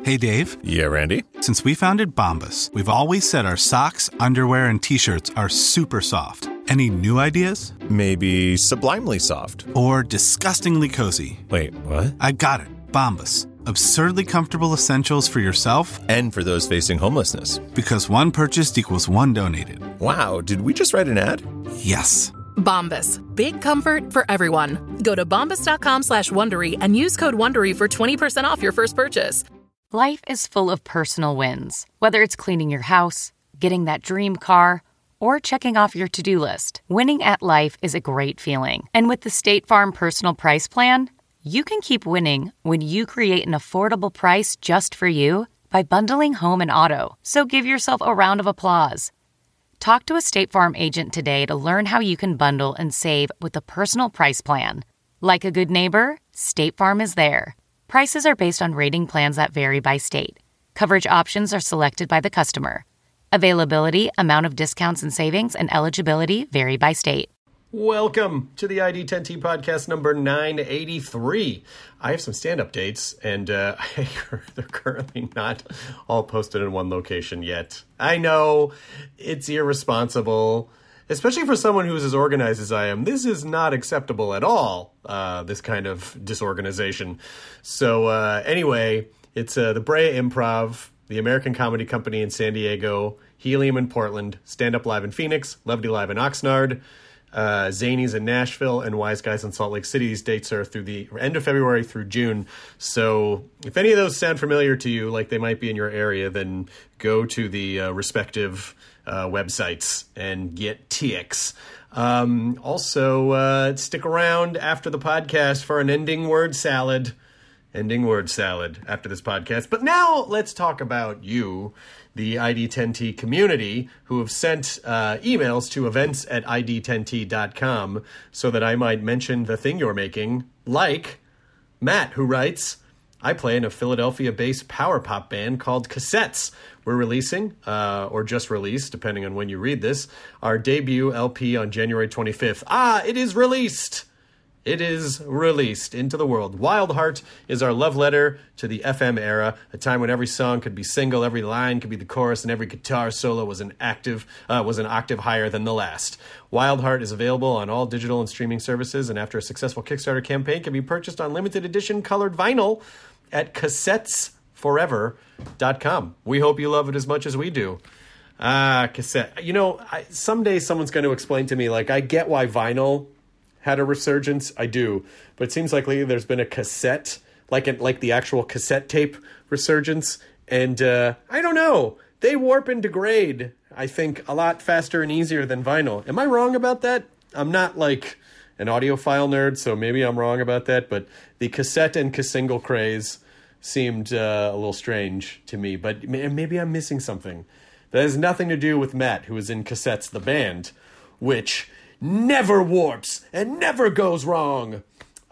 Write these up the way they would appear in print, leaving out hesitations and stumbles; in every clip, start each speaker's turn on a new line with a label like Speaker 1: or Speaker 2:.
Speaker 1: Hey, Dave.
Speaker 2: Yeah, Randy?
Speaker 1: Since we founded Bombas, we've always said our socks, underwear, and T-shirts are super soft. Any new ideas?
Speaker 2: Maybe sublimely soft.
Speaker 1: Or disgustingly cozy.
Speaker 2: Wait, what?
Speaker 1: I got it. Bombas. Absurdly comfortable essentials for yourself
Speaker 2: and for those facing homelessness.
Speaker 1: Because one purchased equals one donated.
Speaker 2: Wow, did we just write an ad?
Speaker 1: Yes.
Speaker 3: Bombas. Big comfort for everyone. Go to bombas.com/Wondery and use code Wondery for 20% off your first purchase.
Speaker 4: Life is full of personal wins. Whether it's cleaning your house, getting that dream car, or checking off your to-do list. Winning at life is a great feeling. And with the State Farm Personal Price Plan, you can keep winning when you create an affordable price just for you by bundling home and auto. So give yourself a round of applause. Talk to a State Farm agent today to learn how you can bundle and save with the Personal Price Plan. Like a good neighbor, State Farm is there. Prices are based on rating plans that vary by state. Coverage options are selected by the customer. Availability, amount of discounts and savings, and eligibility vary by state.
Speaker 5: Welcome to the ID10T podcast number 983. I have some stand-up dates, and they're currently not all posted in one location yet. I know it's irresponsible, especially for someone who's as organized as I am. This is not acceptable at all, this kind of disorganization. So anyway, it's the Brea Improv, the American Comedy Company in San Diego, Helium in Portland, Stand Up Live in Phoenix, Levity Live in Oxnard, Zanies in Nashville, and Wise Guys in Salt Lake City. These dates are through the end of February through June. So if any of those sound familiar to you, like they might be in your area, then go to the respective websites and get ticks. Also, stick around after the podcast for an ending word salad after this podcast. But now let's talk about you, the ID10T community, who have sent emails to events@id10t.com so that I might mention the thing you're making, like Matt, who writes, I play in a Philadelphia-based power pop band called Cassettes. We're releasing, or just released, depending on when you read this, our debut LP on January 25th. It is released! It is released into the world. Wild Heart is our love letter to the FM era, a time when every song could be single, every line could be the chorus, and every guitar solo was an octave higher than the last. Wild Heart is available on all digital and streaming services, and after a successful Kickstarter campaign, can be purchased on limited edition colored vinyl at cassettesforever.com. We hope you love it as much as we do. Cassette. You know, someday someone's going to explain to me, like, I get why vinyl had a resurgence. I do. But it seems like lately there's been a cassette, like the actual cassette tape resurgence. And I don't know. They warp and degrade, I think, a lot faster and easier than vinyl. Am I wrong about that? I'm not like an audiophile nerd, so maybe I'm wrong about that. But the cassette and cassingle craze seemed a little strange to me. But maybe I'm missing something. That has nothing to do with Matt, who is in Cassettes, the band, which never warps and never goes wrong.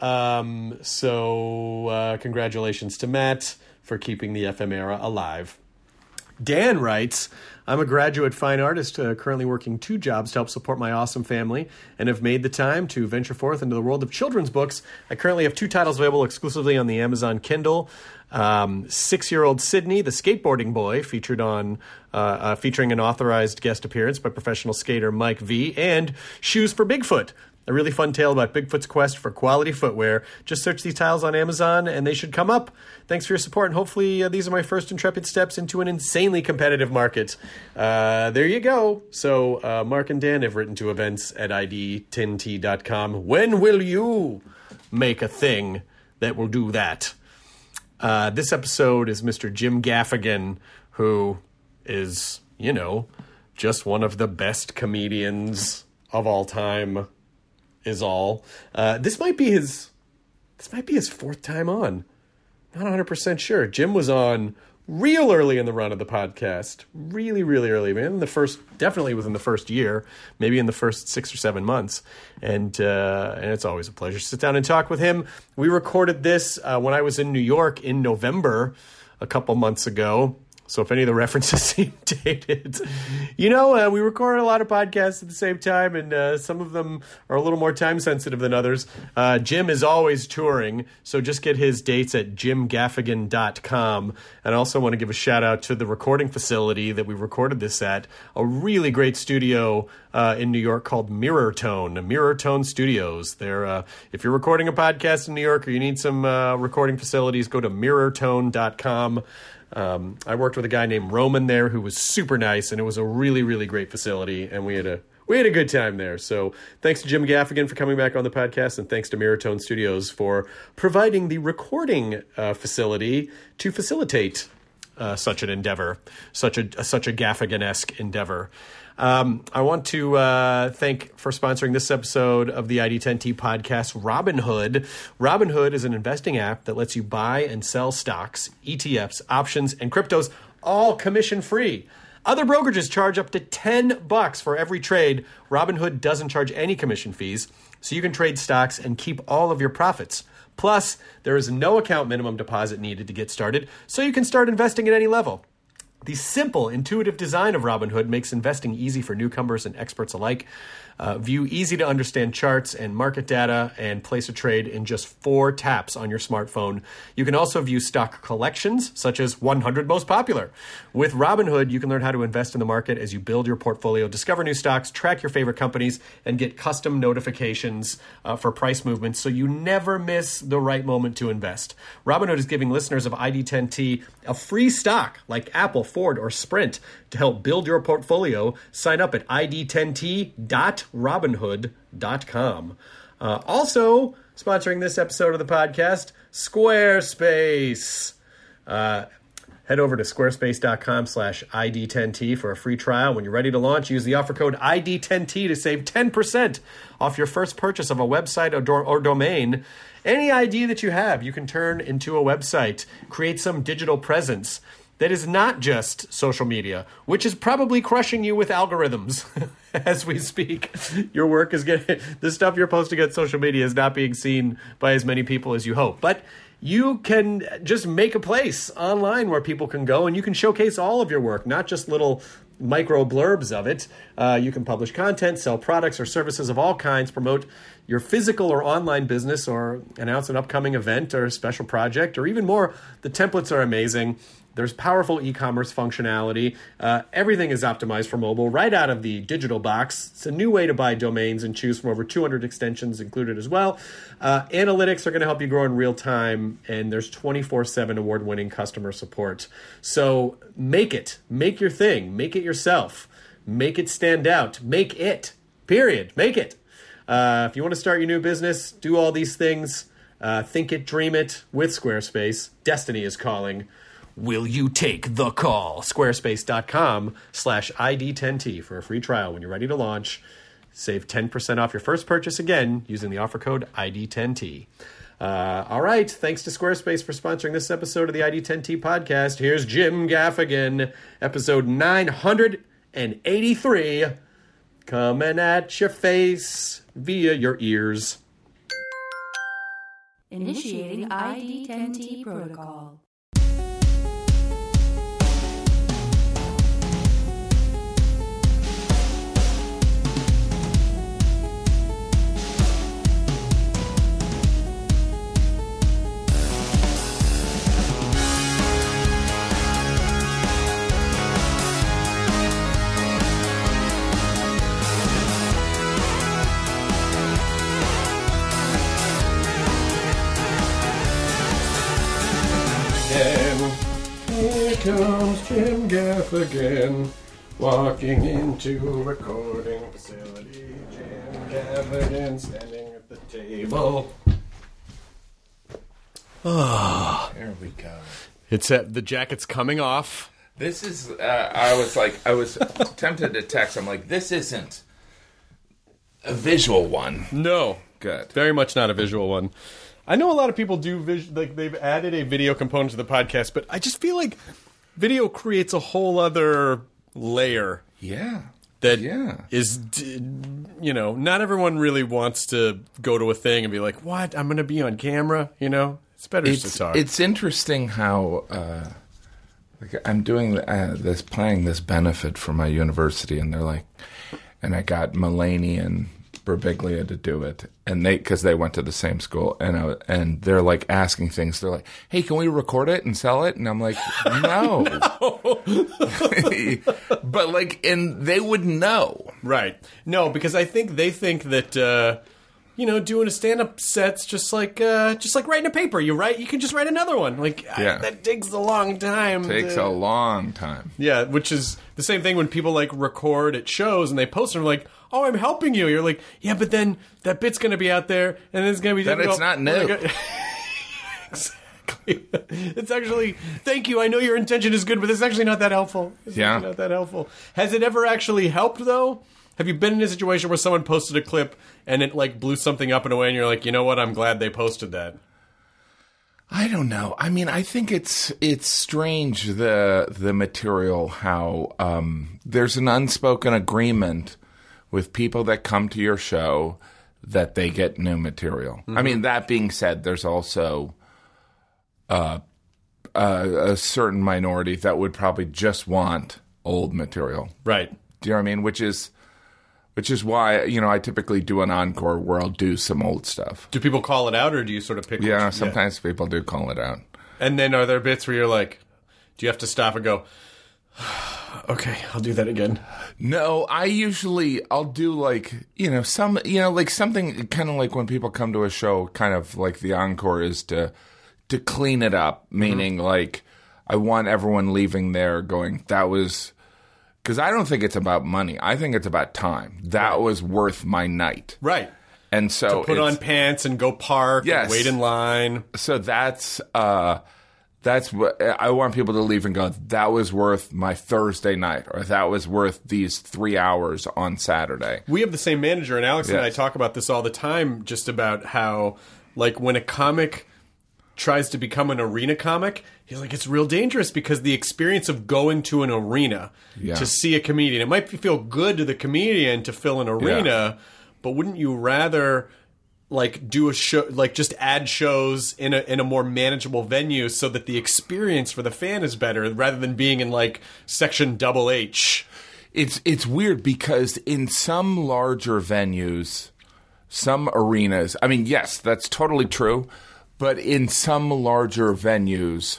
Speaker 5: So congratulations to Matt for keeping the FM era alive. Dan writes, I'm a graduate fine artist currently working 2 jobs to help support my awesome family and have made the time to venture forth into the world of children's books. I currently have 2 titles available exclusively on the Amazon Kindle. 6-year-old Sydney, the skateboarding boy, featuring an authorized guest appearance by professional skater Mike V, and Shoes for Bigfoot, a really fun tale about Bigfoot's quest for quality footwear. Just search these titles on Amazon and they should come up. Thanks for your support, and hopefully these are my first intrepid steps into an insanely competitive market. There you go. So Mark and Dan have written to events@id10t.com. When will you make a thing that will do that? This episode is Mr. Jim Gaffigan, who is, just one of the best comedians of all time, is all. This might be his 4th time on. Not 100% sure. Jim was on real early in the run of the podcast. Really, really early, man. Definitely within the first year, maybe in the first 6 or 7 months. And it's always a pleasure to sit down and talk with him. We recorded this when I was in New York in November a couple months ago. So if any of the references seem dated, we record a lot of podcasts at the same time, and some of them are a little more time sensitive than others. Jim is always touring, so just get his dates at jimgaffigan.com. And I also want to give a shout out to the recording facility that we recorded this at, a really great studio in New York called Mirror Tone Studios. They're, if you're recording a podcast in New York or you need some recording facilities, go to mirrortone.com. I worked with a guy named Roman there who was super nice, and it was a really, really great facility, and we had a good time there. So thanks to Jim Gaffigan for coming back on the podcast, and thanks to Mirror Tone Studios for providing the recording facility to facilitate such an endeavor, such a Gaffigan-esque endeavor. I want to thank for sponsoring this episode of the ID10T podcast, Robinhood. Robinhood is an investing app that lets you buy and sell stocks, ETFs, options, and cryptos, all commission-free. Other brokerages charge up to $10 for every trade. Robinhood doesn't charge any commission fees, so you can trade stocks and keep all of your profits. Plus, there is no account minimum deposit needed to get started, so you can start investing at any level. The simple, intuitive design of Robinhood makes investing easy for newcomers and experts alike. View easy-to-understand charts and market data and place a trade in just 4 taps on your smartphone. You can also view stock collections, such as 100 most popular. With Robinhood, you can learn how to invest in the market as you build your portfolio, discover new stocks, track your favorite companies, and get custom notifications for price movements so you never miss the right moment to invest. Robinhood is giving listeners of ID10T a free stock like Apple, Ford, or Sprint to help build your portfolio. Sign up at id10t.robinhood.com. Also, sponsoring this episode of the podcast, Squarespace. Head over to squarespace.com/ID10T for a free trial. When you're ready to launch, use the offer code ID10T to save 10% off your first purchase of a website or domain. Any idea that you have, you can turn into a website. Create some digital presence that is not just social media, which is probably crushing you with algorithms as we speak. Your work is getting, the stuff you're posting on social media is not being seen by as many people as you hope. But you can just make a place online where people can go and you can showcase all of your work, not just little micro blurbs of it. You can publish content, sell products or services of all kinds, promote your physical or online business, or announce an upcoming event or a special project, or even more. The templates are amazing. There's powerful e-commerce functionality. Everything is optimized for mobile right out of the digital box. It's a new way to buy domains and choose from over 200 extensions included as well. Analytics are going to help you grow in real time, and there's 24/7 award-winning customer support. So make it. Make your thing. Make it yourself. Make it stand out. Make it. Period. Make it. If you want to start your new business, do all these things. Think it, dream it with Squarespace. Destiny is calling. Will you take the call? Squarespace.com/ID10T for a free trial. When you're ready to launch, save 10% off your first purchase again using the offer code ID10T. All right. Thanks to Squarespace for sponsoring this episode of the ID10T podcast. Here's Jim Gaffigan, episode 983, coming at your face via your ears.
Speaker 6: Initiating ID10T protocol.
Speaker 5: Here comes Jim Gaffigan, walking into recording facility. Jim Gaffigan standing at the table. Oh,
Speaker 7: there we go.
Speaker 5: It's the jacket's coming off.
Speaker 7: This is. I was tempted to text. I'm like, this isn't a visual one.
Speaker 5: No,
Speaker 7: good.
Speaker 5: Very much not a visual one. I know a lot of people do like they've added a video component to the podcast, but I just feel like video creates a whole other layer.
Speaker 7: Yeah.
Speaker 5: That is, not everyone really wants to go to a thing and be like, what? I'm going to be on camera, It's better just to talk.
Speaker 7: It's interesting how Like, I'm doing playing this benefit for my university, and they're like, and I got Mulaney and Birbiglia to do it, and because they went to the same school, and they're like asking things. They're like, "Hey, can we record it and sell it?" And I'm like, "No." But like, and they wouldn't know,
Speaker 5: right? No, because I think they think that doing a stand-up set's just like writing a paper. You can just write another one. Like that takes a long time.
Speaker 7: Takes a long time.
Speaker 5: Yeah, which is the same thing when people like record at shows and they post them like, "Oh, I'm helping you." You're like, "Yeah, but then that bit's going to be out there, and then it's going to be
Speaker 7: then it's not new."
Speaker 5: Exactly. It's actually, thank you. I know your intention is good, but it's actually not that helpful. It's not that helpful. Has it ever actually helped though? Have you been in a situation where someone posted a clip and it like blew something up in a way, and you're like, you know what? I'm glad they posted that.
Speaker 7: I don't know. I mean, I think it's strange the material, how there's an unspoken agreement with people that come to your show that they get new material. Mm-hmm. I mean, that being said, there's also a certain minority that would probably just want old material.
Speaker 5: Right.
Speaker 7: Do you know what I mean? Which is why, I typically do an encore where I'll do some old stuff.
Speaker 5: Do people call it out, or do you sort of pick?
Speaker 7: Yeah, sometimes people do call it out.
Speaker 5: And then are there bits where you're like, do you have to stop and go, okay, I'll do that again?
Speaker 7: No, I'll do like, something kind of like when people come to a show, kind of like the encore is to clean it up, meaning like I want everyone leaving there going, that was... Because I don't think it's about money. I think it's about time. That was worth my night.
Speaker 5: Right.
Speaker 7: And so
Speaker 5: to put on pants and go park and wait in line.
Speaker 7: So that's what I want people to leave and go, that was worth my Thursday night, or that was worth these 3 hours on Saturday.
Speaker 5: We have the same manager, and Alex and I talk about this all the time, just about how, like, when a comic tries to become an arena comic, he's like, it's real dangerous because the experience of going to an arena to see a comedian, it might feel good to the comedian to fill an arena, but wouldn't you rather like do a show, like just add shows in a more manageable venue so that the experience for the fan is better rather than being in like section double H?
Speaker 7: It's weird because in some larger venues, some arenas, I mean, yes, that's totally true. But in some larger venues,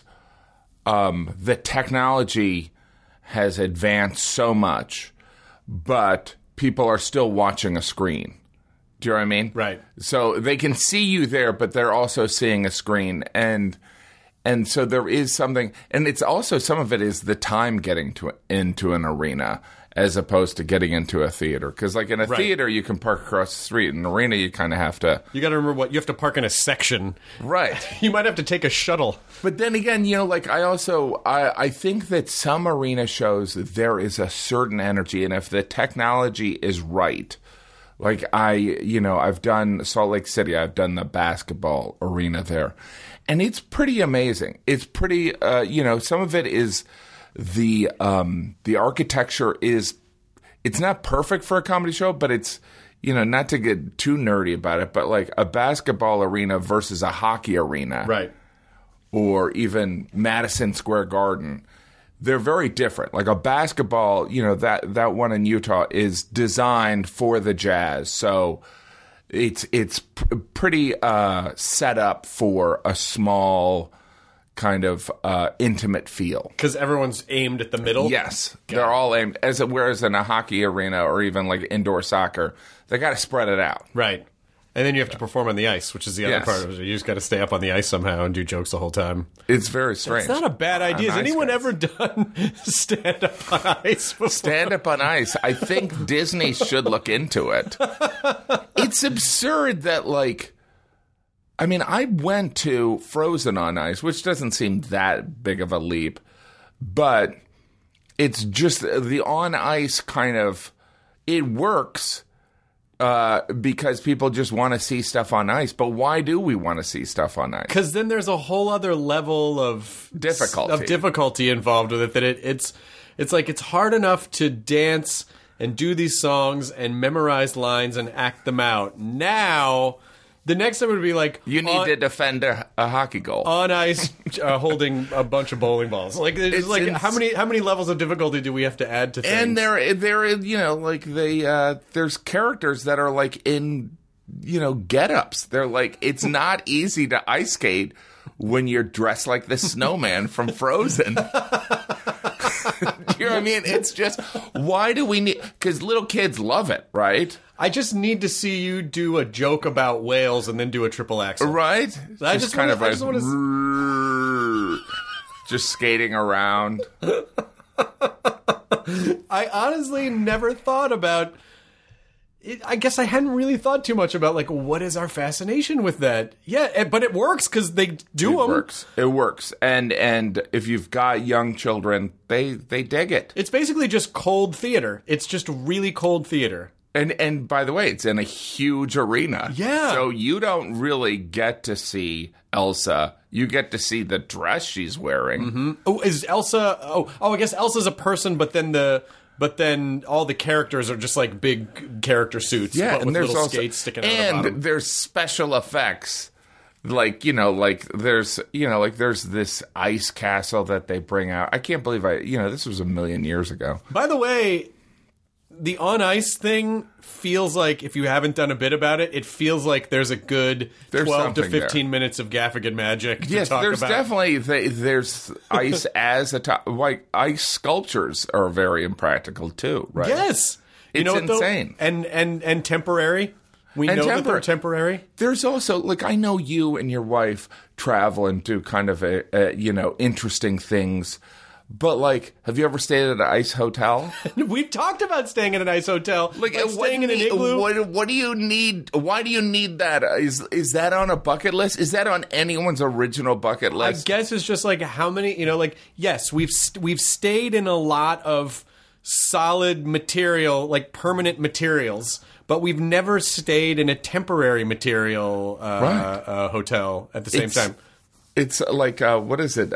Speaker 7: the technology has advanced so much, but people are still watching a screen. Do you know what I mean?
Speaker 5: Right.
Speaker 7: So they can see you there, but they're also seeing a screen. And so there is something, and it's also, some of it is the time getting into an arena as opposed to getting into a theater. Because like in a theater, you can park across the street. In an arena, you kind of have to...
Speaker 5: You got to remember you have to park in a section.
Speaker 7: Right.
Speaker 5: You might have to take a shuttle.
Speaker 7: But then again, like I think that some arena shows, there is a certain energy. And if the technology is right, like I've done Salt Lake City, I've done the basketball arena there. And it's pretty amazing. It's pretty, some of it is... The architecture it's not perfect for a comedy show, but it's, not to get too nerdy about it, but like a basketball arena versus a hockey arena.
Speaker 5: Right.
Speaker 7: Or even Madison Square Garden. They're very different. Like a basketball, that one in Utah is designed for the Jazz. So it's pretty set up for a small kind of intimate feel.
Speaker 5: Because everyone's aimed at the middle?
Speaker 7: Yes. They're all aimed. Whereas in a hockey arena or even like indoor soccer, they got to spread it out.
Speaker 5: Right. And then you have to perform on the ice, which is the other part of it. You just got to stay up on the ice somehow and do jokes the whole time.
Speaker 7: It's very strange.
Speaker 5: It's not a bad idea. Has anyone ever done stand-up on ice before?
Speaker 7: Stand-up on ice. I think Disney should look into it. It's absurd that, like... I mean, I went to Frozen on Ice, which doesn't seem that big of a leap, but it's just the on ice kind of, it works because people just want to see stuff on ice. But why do we want to see stuff on ice?
Speaker 5: Because then there's a whole other level of difficulty involved with it. That it's like it's hard enough to dance and do these songs and memorize lines and act them out. Now... The next time would be like
Speaker 7: You need to defend a hockey goal.
Speaker 5: on ice, holding a bunch of bowling balls. Like, it's like how many levels of difficulty do we have to add to things?
Speaker 7: And they're you know, like there's characters that are like in, you know, get-ups. They're like, it's not easy to ice skate when you're dressed like the snowman from Frozen. You know what I mean? It's just, why do we need... Because little kids love it, right?
Speaker 5: I just need to see you do a joke about whales and then do a triple axel.
Speaker 7: Right?
Speaker 5: I just
Speaker 7: kind
Speaker 5: wanna-
Speaker 7: of like... Just skating around.
Speaker 5: I honestly never thought about it. I guess I hadn't really thought too much about, like, what is our fascination with that? Yeah, but it works because they do them.
Speaker 7: It works. And if you've got young children, they dig it.
Speaker 5: It's basically just cold theater. It's just really cold theater.
Speaker 7: And by the way, it's in a huge arena.
Speaker 5: Yeah.
Speaker 7: So you don't really get to see Elsa. You get to see the dress she's wearing.
Speaker 5: Mm-hmm. Oh, is Elsa... Oh, I guess Elsa's a person, but then all the characters are just like big character suits.
Speaker 7: Yeah,
Speaker 5: but
Speaker 7: and
Speaker 5: with
Speaker 7: there's
Speaker 5: little
Speaker 7: also
Speaker 5: skates sticking out the bottom.
Speaker 7: and there's special effects. Like, you know, like there's this ice castle that they bring out. I can't believe this was 1,000,000 years ago.
Speaker 5: By the way, the on ice thing feels like, if you haven't done a bit about it, it feels like there's a good 12 to 15 minutes of Gaffigan magic to
Speaker 7: Yes,
Speaker 5: talk
Speaker 7: there's
Speaker 5: about.
Speaker 7: definitely there's ice as a top. Like ice sculptures are very impractical too, right?
Speaker 5: Yes, you
Speaker 7: It's
Speaker 5: know what, though?
Speaker 7: insane.
Speaker 5: and temporary. We
Speaker 7: And
Speaker 5: know that they're temporary.
Speaker 7: There's also, like, I know you and your wife travel and do kind of interesting things. But, like, have you ever stayed at an ice hotel?
Speaker 5: We've talked about staying in an ice hotel,
Speaker 7: Like,
Speaker 5: staying in an igloo.
Speaker 7: What do you need? Why do you need that? Is that on a bucket list? Is that on anyone's original bucket
Speaker 5: I
Speaker 7: list?
Speaker 5: guess it's just like how many, yes, we've stayed in a lot of solid material, like permanent materials, but we've never stayed in a temporary material hotel at the same time.
Speaker 7: It's like, what is it?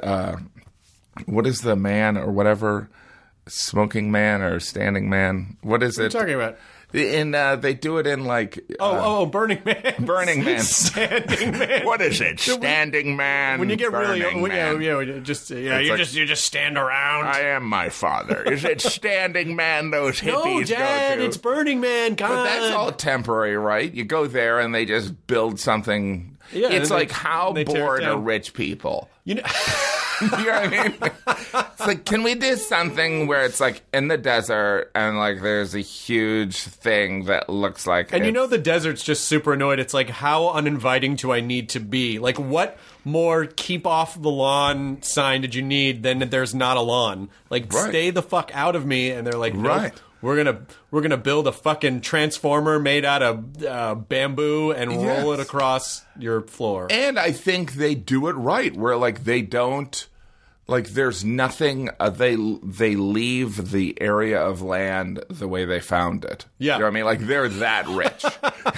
Speaker 7: What is the man or whatever? Smoking man or standing man? What is
Speaker 5: What are
Speaker 7: it?
Speaker 5: you talking about?
Speaker 7: They do it in like
Speaker 5: Burning Man.
Speaker 7: Burning Man.
Speaker 5: Standing Man.
Speaker 7: What is it? Standing man.
Speaker 5: When you get really
Speaker 7: Burning
Speaker 5: old,
Speaker 7: man.
Speaker 5: you just stand around.
Speaker 7: I am my father. Is it Standing Man those hippies
Speaker 5: No, Dad,
Speaker 7: go to?
Speaker 5: it's Burning Man. God.
Speaker 7: But that's all temporary, right? You go there and they just build something.
Speaker 5: Yeah,
Speaker 7: it's
Speaker 5: and
Speaker 7: like, how
Speaker 5: they tear it
Speaker 7: bored are
Speaker 5: down.
Speaker 7: rich people?
Speaker 5: You know.
Speaker 7: You know what I mean? It's like, can we do something where it's like in the desert and like there's a huge thing that looks like
Speaker 5: And the desert's just super annoyed. It's like, how uninviting do I need to be? Like, what more keep off the lawn sign did you need than that there's not a lawn? Like,
Speaker 7: Right.
Speaker 5: stay the fuck out of me. And they're like, nope,
Speaker 7: Right.
Speaker 5: we're gonna build a fucking transformer made out of bamboo and roll it across your floor.
Speaker 7: And I think they do it right, where like they don't, like there's nothing. They leave the area of land the way they found it.
Speaker 5: Yeah.
Speaker 7: You know what I mean? Like they're that rich.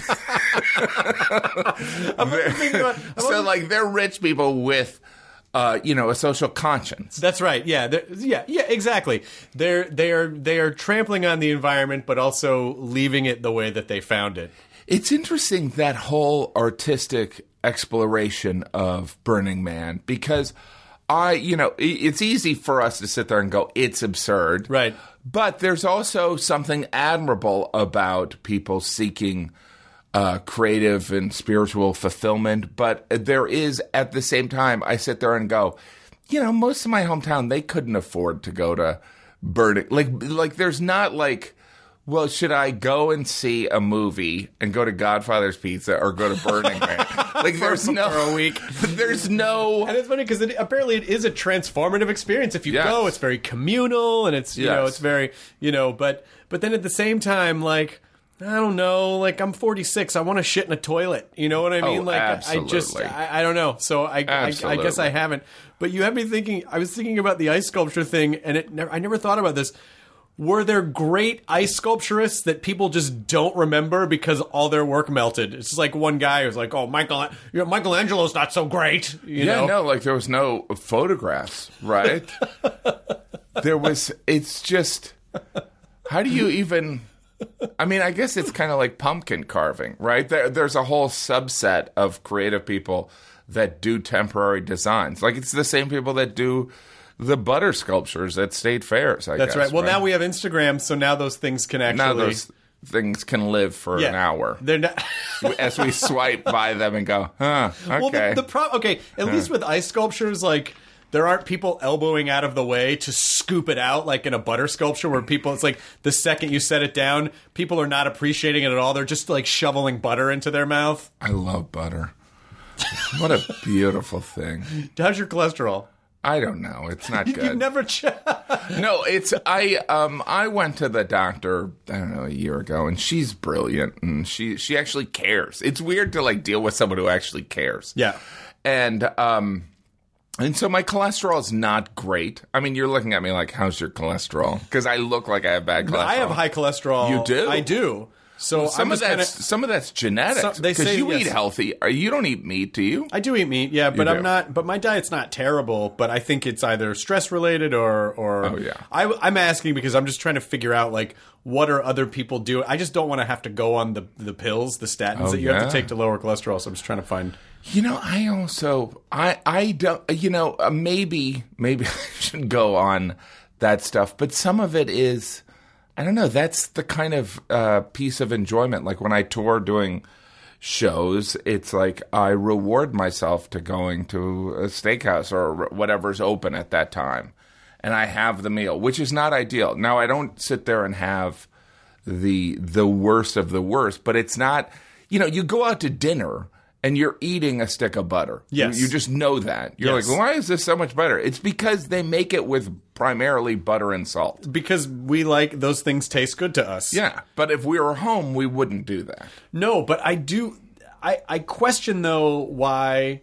Speaker 7: So like they're rich people with, a social conscience.
Speaker 5: That's right. Yeah. Yeah. Exactly. They are trampling on the environment, but also leaving it the way that they found it.
Speaker 7: It's interesting, that whole artistic exploration of Burning Man, because it's easy for us to sit there and go, it's absurd.
Speaker 5: Right.
Speaker 7: But there's also something admirable about people seeking creative and spiritual fulfillment. But there is, at the same time, I sit there and go, most of my hometown, they couldn't afford to go to Burning. Like there's not like, well, should I go and see a movie and go to Godfather's Pizza or go to Burning Man? Like, there's no
Speaker 5: for a week.
Speaker 7: There's no.
Speaker 5: And it's funny because apparently it is a transformative experience. If you
Speaker 7: Yes.
Speaker 5: go, it's very communal and it's it's very but then at the same time, like, I don't know, like, I'm 46, I want to shit in a toilet. You know what I mean?
Speaker 7: Oh,
Speaker 5: like,
Speaker 7: absolutely.
Speaker 5: I don't know. So I guess I haven't. But you have me thinking. I was thinking about the ice sculpture thing, and I never thought about this. Were there great ice sculpturists that people just don't remember because all their work melted? It's just like one guy who's like, "Oh, Michelangelo's not so great." You know?
Speaker 7: No, like there was no photographs, right? It's just, how do you even? I mean, I guess it's kind of like pumpkin carving, right? There's a whole subset of creative people that do temporary designs. Like, it's the same people that do the butter sculptures at state fairs, I guess.
Speaker 5: That's right. Well, now we have Instagram, so now those things can actually...
Speaker 7: Now those things can live for an hour.
Speaker 5: They're not...
Speaker 7: As we swipe by them and go, okay.
Speaker 5: Well, at least with ice sculptures, like... There aren't people elbowing out of the way to scoop it out like in a butter sculpture where people, it's like the second you set it down, people are not appreciating it at all. They're just like shoveling butter into their mouth.
Speaker 7: I love butter. What a beautiful thing.
Speaker 5: How's your cholesterol?
Speaker 7: I don't know. It's not good.
Speaker 5: You've never checked.
Speaker 7: No, I went to the doctor, I don't know, a year ago, and she's brilliant, and she actually cares. It's weird to like deal with someone who actually cares.
Speaker 5: Yeah.
Speaker 7: And so my cholesterol is not great. I mean, you're looking at me like, how's your cholesterol? Because I look like I have bad cholesterol.
Speaker 5: I have high cholesterol.
Speaker 7: You do?
Speaker 5: I do. So
Speaker 7: well, some of that's genetics. Because you eat healthy. You don't eat meat, do you?
Speaker 5: I do eat meat, yeah, but I'm not. But my diet's not terrible. But I think it's either stress related or.
Speaker 7: Oh yeah.
Speaker 5: I'm asking because I'm just trying to figure out like what are other people doing. I just don't want to have to go on the pills, the statins that you have to take to lower cholesterol. So I'm just trying to find.
Speaker 7: You know, I also I don't. You know, maybe I should go on that stuff, but some of it is. I don't know. That's the kind of piece of enjoyment. Like when I tour doing shows, it's like I reward myself to going to a steakhouse or whatever's open at that time. And I have the meal, which is not ideal. Now, I don't sit there and have the worst of the worst, but it's not, you know, you go out to dinner and you're eating a stick of butter.
Speaker 5: Yes.
Speaker 7: You just know that. You're like, why is this so much better? It's because they make it with primarily butter and salt.
Speaker 5: Because we like those things taste good to us.
Speaker 7: Yeah, but if we were home, we wouldn't do that.
Speaker 5: No, but I do. I question though why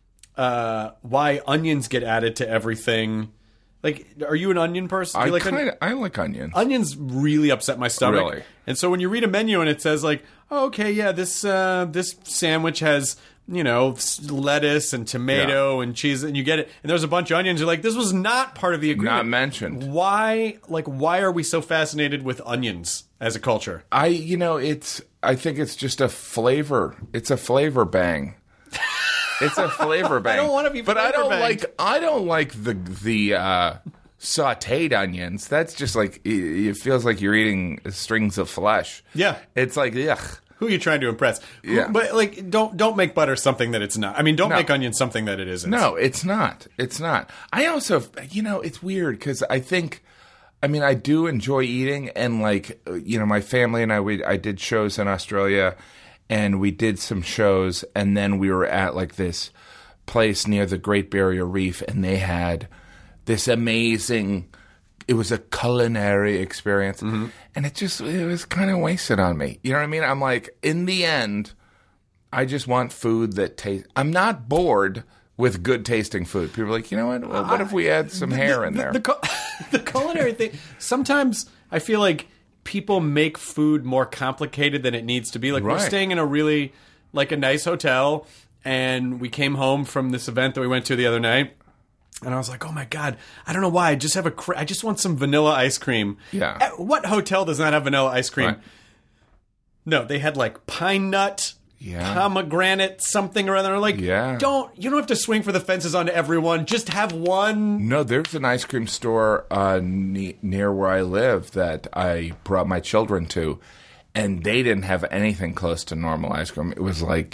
Speaker 5: onions get added to everything. Like, are you an onion person?
Speaker 7: I like onions.
Speaker 5: Onions really upset my stomach.
Speaker 7: Really?
Speaker 5: And so when you read a menu and it says like, oh, okay, yeah, this sandwich has, you know, lettuce and tomato and cheese, and you get it, and there's a bunch of onions. You're like, this was not part of the agreement.
Speaker 7: Not mentioned.
Speaker 5: Why are we so fascinated with onions as a culture?
Speaker 7: I think it's just a flavor. It's a flavor bang. It's a flavor bang.
Speaker 5: I don't want to be,
Speaker 7: but I don't like the sautéed onions. That's just like it feels like you're eating strings of flesh.
Speaker 5: Yeah,
Speaker 7: it's like ugh.
Speaker 5: Who are you trying to impress?
Speaker 7: Yeah,
Speaker 5: but like don't make butter something that it's not. I mean, don't make onions something that it isn't.
Speaker 7: No, it's not. It's not. I also, it's weird because I think. I mean, I do enjoy eating, and like my family and I did shows in Australia. And we did some shows, and then we were at like this place near the Great Barrier Reef, and they had this amazing. It was a culinary experience, and it was kind of wasted on me. You know what I mean? I'm like, in the end, I just want food that tastes. I'm not bored with good tasting food. People are like, you know what? Well, what if we add some hair in there?
Speaker 5: The culinary thing. Sometimes I feel like. People make food more complicated than it needs to be. Like, we're staying in a really, like, a nice hotel, and we came home from this event that we went to the other night, and I was like, oh my God, I don't know why, I just want some vanilla ice cream.
Speaker 7: Yeah.
Speaker 5: What hotel does not have vanilla ice cream?
Speaker 7: Right.
Speaker 5: No, they had, like, pine nut, pomegranate, something or other. Like, you don't have to swing for the fences on everyone. Just have one.
Speaker 7: No, there's an ice cream store near where I live that I brought my children to, and they didn't have anything close to normal ice cream. It was like,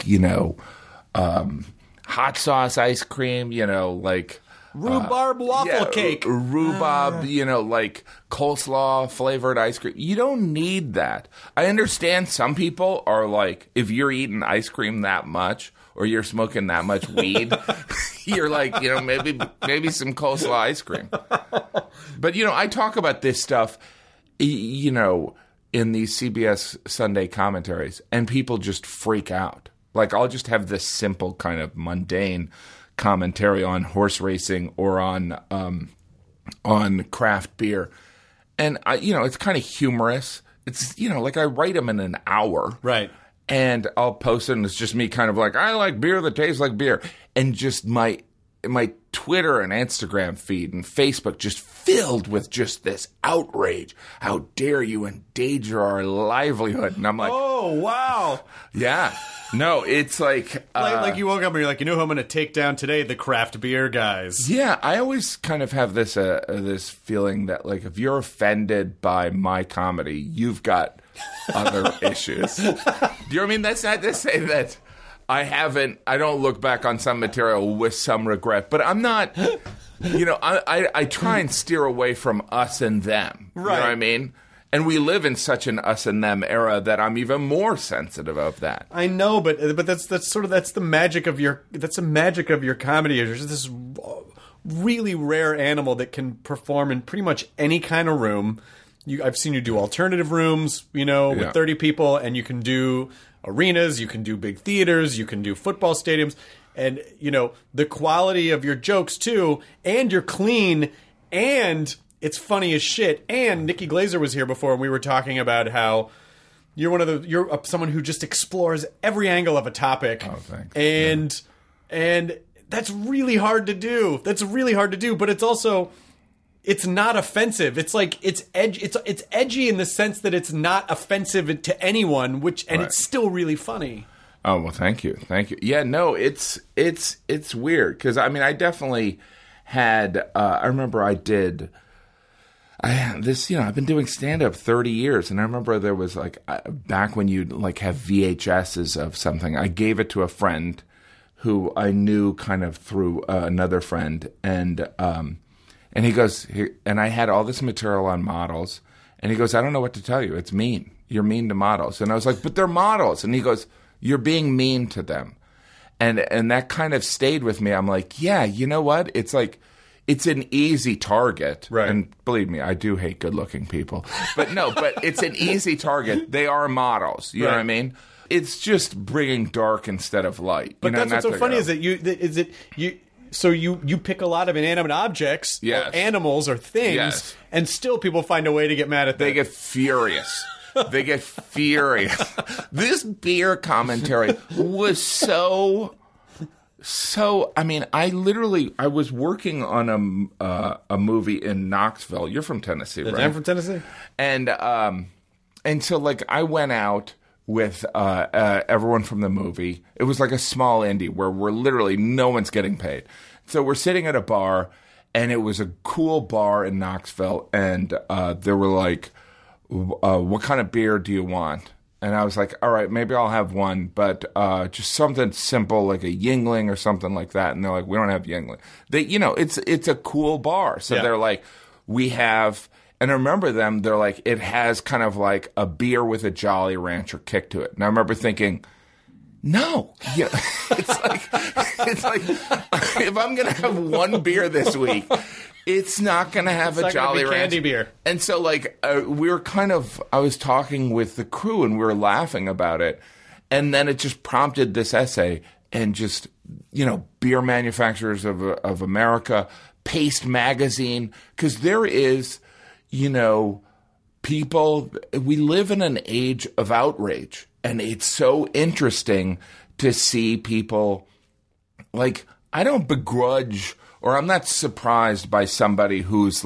Speaker 7: hot sauce ice cream, like...
Speaker 5: Rhubarb waffle cake.
Speaker 7: Rhubarb, like coleslaw flavored ice cream. You don't need that. I understand some people are like, if you're eating ice cream that much or you're smoking that much weed, you're like, maybe some coleslaw ice cream. But, I talk about this stuff, in these CBS Sunday commentaries, and people just freak out. Like, I'll just have this simple kind of mundane commentary on horse racing or on craft beer, and it's kind of humorous. It's like I write them in an hour,
Speaker 5: right?
Speaker 7: And I'll post it, and it's just me kind of like, I like beer that tastes like beer, and just my Twitter and Instagram feed and Facebook just filled with just this outrage. How dare you endanger our livelihood? And I'm like,
Speaker 5: oh, wow.
Speaker 7: Yeah. No, it's like...
Speaker 5: like you woke up and you're like, you know who I'm going to take down today? The craft beer guys.
Speaker 7: Yeah, I always kind of have this this feeling that, like, if you're offended by my comedy, you've got other issues. Do you know what I mean? That's not to say that I don't look back on some material with some regret, but I'm not... I try and steer away from us and them.
Speaker 5: Right.
Speaker 7: You know what I mean? And we live in such an us and them era that I'm even more sensitive of that.
Speaker 5: I know, but that's the magic of your comedy. There's this really rare animal that can perform in pretty much any kind of room. I've seen you do alternative rooms, with 30 people, and you can do arenas, you can do big theaters, you can do football stadiums. And, the quality of your jokes, too, and you're clean, and it's funny as shit. And Nikki Glazer was here before, and we were talking about how you're someone who just explores every angle of a topic.
Speaker 7: Oh, thanks.
Speaker 5: And that's really hard to do. But it's also... It's not offensive. It's like it's edgy in the sense that it's not offensive to anyone, it's still really funny.
Speaker 7: Oh, well, thank you. Yeah, no, it's weird because I definitely had. I remember I've been doing stand up 30 years, and I remember there was back when you'd have VHSs of something. I gave it to a friend who I knew kind of through another friend, and he goes, and I had all this material on models, and he goes, I don't know what to tell you. It's mean. You're mean to models. And I was like, but they're models. And he goes, you're being mean to them. And that kind of stayed with me. I'm like, yeah, you know what? It's like, it's an easy target.
Speaker 5: Right.
Speaker 7: And believe me, I do hate good-looking people. But it's an easy target. They are models. You know what I mean? It's just bringing dark instead of light.
Speaker 5: But that's what's so funny is that you... So you pick a lot of inanimate objects, or animals, or things, and still people find a way to get mad at them.
Speaker 7: They get furious. This beer commentary was so. I was working on a movie in Knoxville. You're from Tennessee, right?
Speaker 5: I'm from Tennessee.
Speaker 7: And so I went out with everyone from the movie. It was like a small indie where we're literally no one's getting paid. So we're sitting at a bar, and it was a cool bar in Knoxville, and they were like, what kind of beer do you want? And I was like, all right, maybe I'll have one, but just something simple like a Yuengling or something like that. And they're like, we don't have Yuengling. It's a cool bar. So they're like, we have... And I remember them, they're like, it has kind of like a beer with a Jolly Rancher kick to it. And I remember thinking, no. Yeah, it's like if I'm going to have one beer this week, it's not going to have a Jolly Rancher.
Speaker 5: Candy beer.
Speaker 7: And so we were I was talking with the crew and we were laughing about it. And then it just prompted this essay and just, Beer Manufacturers of America, Paste Magazine, because there is... people, we live in an age of outrage, and it's so interesting to see people, I don't begrudge, or I'm not surprised by somebody who's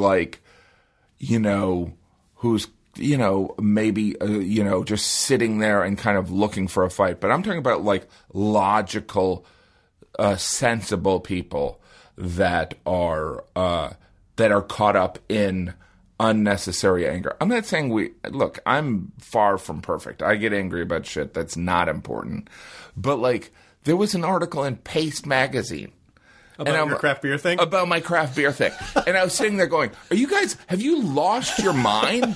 Speaker 7: maybe, just sitting there and kind of looking for a fight. But I'm talking about, logical, sensible people that are caught up in unnecessary anger. I'm not saying I'm far from perfect. I get angry about shit that's not important. But there was an article in Paste Magazine
Speaker 5: about your craft beer thing?
Speaker 7: About my craft beer thing. And I was sitting there going, have you lost your mind?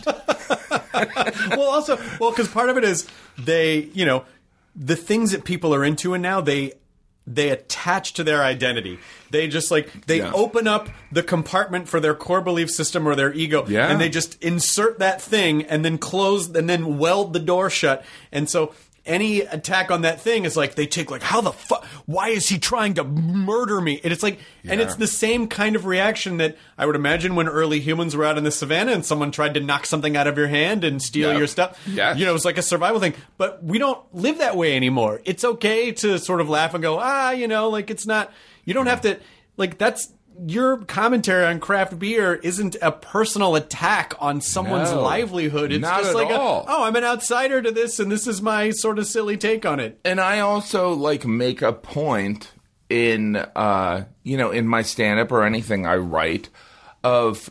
Speaker 5: Because part of it is the things that people are into, and now they attach to their identity. They just open up the compartment for their core belief system or their ego, and they just insert that thing and then close and then weld the door shut. And so any attack on that thing is they take how the fuck? Why is he trying to murder me? And it's and it's the same kind of reaction that I would imagine when early humans were out in the savannah and someone tried to knock something out of your hand and steal your stuff.
Speaker 7: Yes.
Speaker 5: It's like a survival thing. But we don't live that way anymore. It's okay to sort of laugh and go, it's not. You don't have to. your commentary on craft beer isn't a personal attack on someone's livelihood. It's
Speaker 7: not
Speaker 5: just
Speaker 7: at
Speaker 5: like,
Speaker 7: all.
Speaker 5: I'm an outsider to this, and this is my sort of silly take on it.
Speaker 7: And I also like make a point in in my stand-up or anything I write of,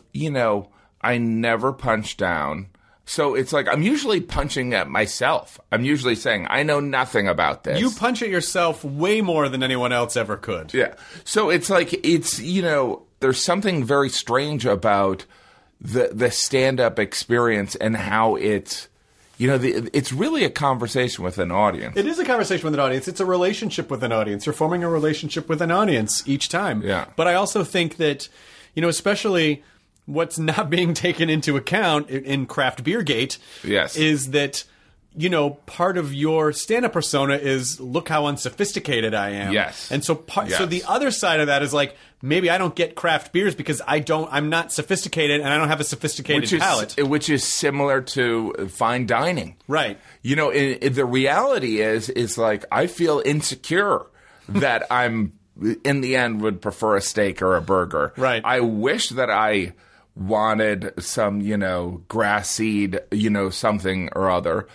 Speaker 7: I never punch down. So it's like I'm usually punching at myself. I'm usually saying, I know nothing about this.
Speaker 5: You punch at yourself way more than anyone else ever could.
Speaker 7: Yeah. So it's like, there's something very strange about the stand-up experience and how it's, it's really a conversation with an audience.
Speaker 5: It is a conversation with an audience. It's a relationship with an audience. You're forming a relationship with an audience each time.
Speaker 7: Yeah.
Speaker 5: But I also think that, especially what's not being taken into account in Craft Beer Gate is that, part of your stand-up persona is, look how unsophisticated I am.
Speaker 7: Yes.
Speaker 5: And so so the other side of that is like, maybe I don't get craft beers because I'm not sophisticated and I don't have a sophisticated palate.
Speaker 7: Which is similar to fine dining.
Speaker 5: Right.
Speaker 7: The reality is like, I feel insecure that I'm, in the end, would prefer a steak or a burger.
Speaker 5: Right.
Speaker 7: I wish that I wanted some, grass seed, something or other.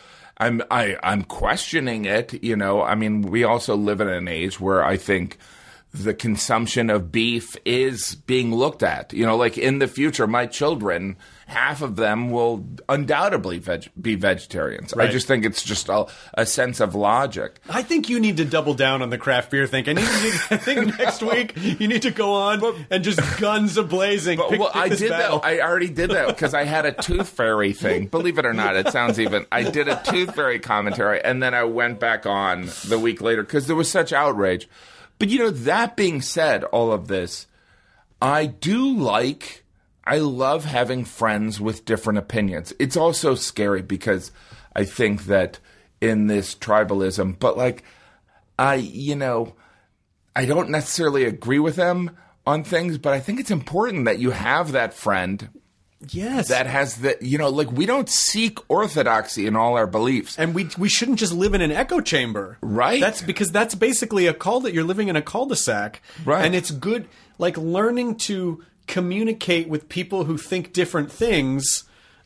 Speaker 7: I'm questioning it, I mean, we also live in an age where I think the consumption of beef is being looked at. Like in the future, my children, half of them will undoubtedly be vegetarians.
Speaker 5: Right.
Speaker 7: I just think it's just a sense of logic.
Speaker 5: I think you need to double down on the craft beer thing. I think next week you need to go on and just guns a-blazing.
Speaker 7: I did that. I already did that because I had a Tooth Fairy thing. Believe it or not, it sounds even. I did a Tooth Fairy commentary, and then I went back on the week later because there was such outrage. But, that being said, all of this, I love having friends with different opinions. It's also scary because I think that in this tribalism, but like, I don't necessarily agree with them on things, but I think it's important that you have that friend.
Speaker 5: Yes.
Speaker 7: That has we don't seek orthodoxy in all our beliefs.
Speaker 5: And we shouldn't just live in an echo chamber.
Speaker 7: Right.
Speaker 5: That's because that's basically you're living in a cul-de-sac.
Speaker 7: Right.
Speaker 5: And it's good, like, learning to communicate with people who think different things,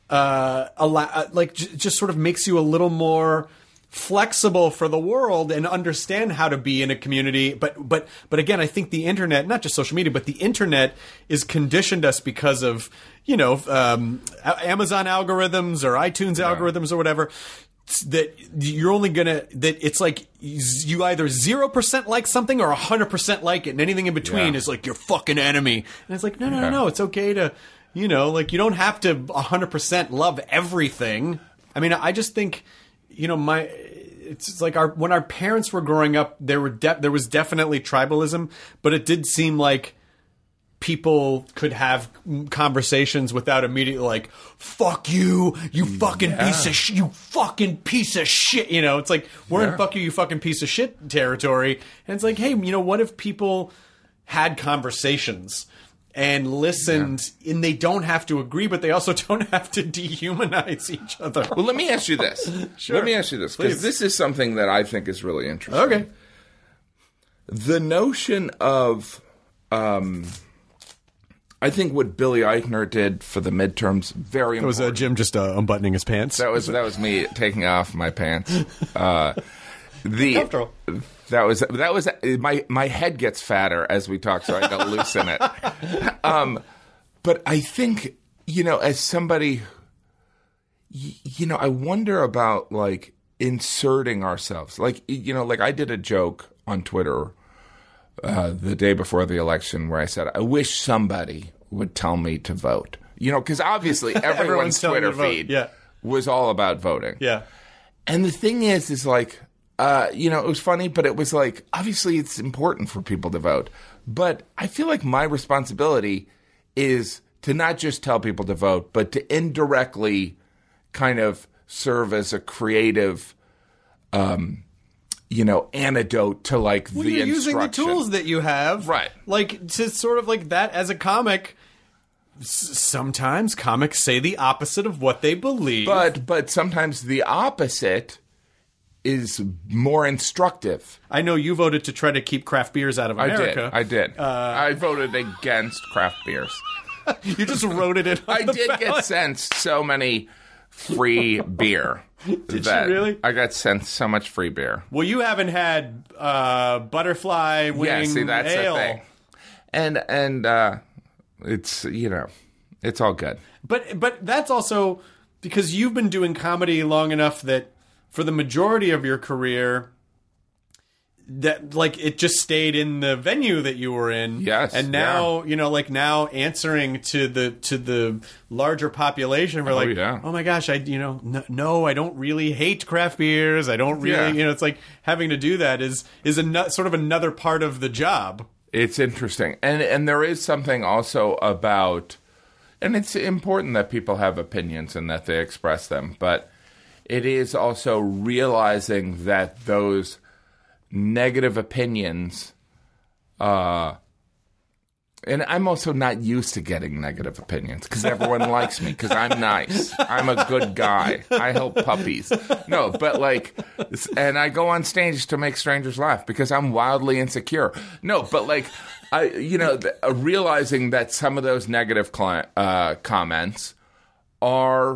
Speaker 5: just sort of makes you a little more flexible for the world and understand how to be in a community. But again, I think the internet, not just social media, but the internet is conditioned us because of, Amazon algorithms or iTunes algorithms or whatever, that you're only that it's like you either 0% like something or 100% like it, and anything in between is like your fucking enemy. And it's like, no, it's okay to, you don't have to 100% love everything. I mean, I just think, it's like when our parents were growing up, there was definitely tribalism, but it did seem like people could have conversations without immediately like, fuck you, you fucking piece of you fucking piece of shit. It's like, we're in fuck you fucking piece of shit territory. And it's like, hey, what if people had conversations and listened, and they don't have to agree, but they also don't have to dehumanize each other.
Speaker 7: Well, let me ask you this.
Speaker 5: Sure.
Speaker 7: Let me ask you this, because this is something that I think is really interesting.
Speaker 5: Okay.
Speaker 7: The notion of, I think what Billy Eichner did for the midterms, very important.
Speaker 5: That was Jim just unbuttoning his pants.
Speaker 7: That was me taking off my pants.
Speaker 5: Comfortable.
Speaker 7: That was my head gets fatter as we talk, so I got to loosen it. But I think, as somebody, I wonder about like inserting ourselves. Like I did a joke on Twitter the day before the election where I said, I wish somebody would tell me to vote. Because obviously everyone's Twitter feed was all about voting.
Speaker 5: Yeah.
Speaker 7: And the thing is like, it was funny, but it was like, obviously it's important for people to vote. But I feel like my responsibility is to not just tell people to vote, but to indirectly kind of serve as a creative, antidote to like the
Speaker 5: you're
Speaker 7: instruction.
Speaker 5: Using the tools that you have.
Speaker 7: Right.
Speaker 5: Like, to sort of like that as a comic, sometimes comics say the opposite of what they believe.
Speaker 7: But sometimes the opposite is more instructive.
Speaker 5: I know you voted to try to keep craft beers out of America.
Speaker 7: I did. I voted against craft beers.
Speaker 5: You just wrote it in.
Speaker 7: I did get sent so many free beer.
Speaker 5: Did you really?
Speaker 7: I got sent so much free beer.
Speaker 5: Well, you haven't had butterfly wing ale.
Speaker 7: Yeah, see, that's the thing. And it's, it's all good.
Speaker 5: But that's also because you've been doing comedy long enough that for the majority of your career, that like it just stayed in the venue that you were in.
Speaker 7: Yes.
Speaker 5: And now, now answering to the larger population, we're oh my gosh, no, I don't really hate craft beers. I don't really, it's like having to do that is sort of another part of the job.
Speaker 7: It's interesting. And there is something also about, and it's important that people have opinions and that they express them, but it is also realizing that those negative opinions, and I'm also not used to getting negative opinions because everyone likes me because I'm nice. I'm a good guy. I help puppies. No, but and I go on stage to make strangers laugh because I'm wildly insecure. No, but realizing that some of those negative comments are,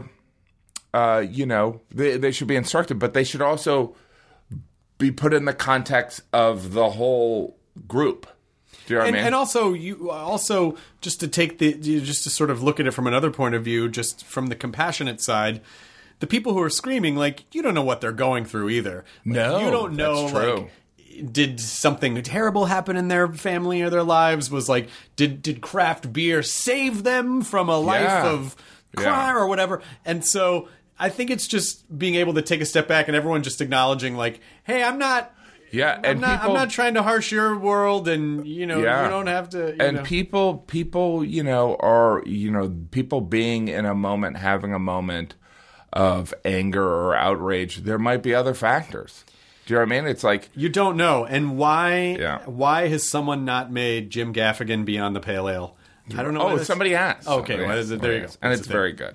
Speaker 7: they should be instructive, but they should also be put in the context of the whole group. Do you know what I mean?
Speaker 5: And also just to sort of look at it from another point of view, just from the compassionate side, the people who are screaming, you don't know what they're going through either.
Speaker 7: No,
Speaker 5: you don't know,
Speaker 7: that's true.
Speaker 5: Did something terrible happen in their family or their lives? Did craft beer save them from a life of crime or whatever? And so I think it's just being able to take a step back and everyone just agnowledging hey, I'm not trying to harsh your world, and you don't have to.
Speaker 7: And people, are people being in a moment, having a moment of anger or outrage. There might be other factors. Do you know what I mean? It's like
Speaker 5: you don't know. And why? Yeah. Why has someone not made Jim Gaffigan Beyond the Pale Ale? I don't know.
Speaker 7: Oh, somebody has.
Speaker 5: Okay, what is it? There you go.
Speaker 7: And it's very good.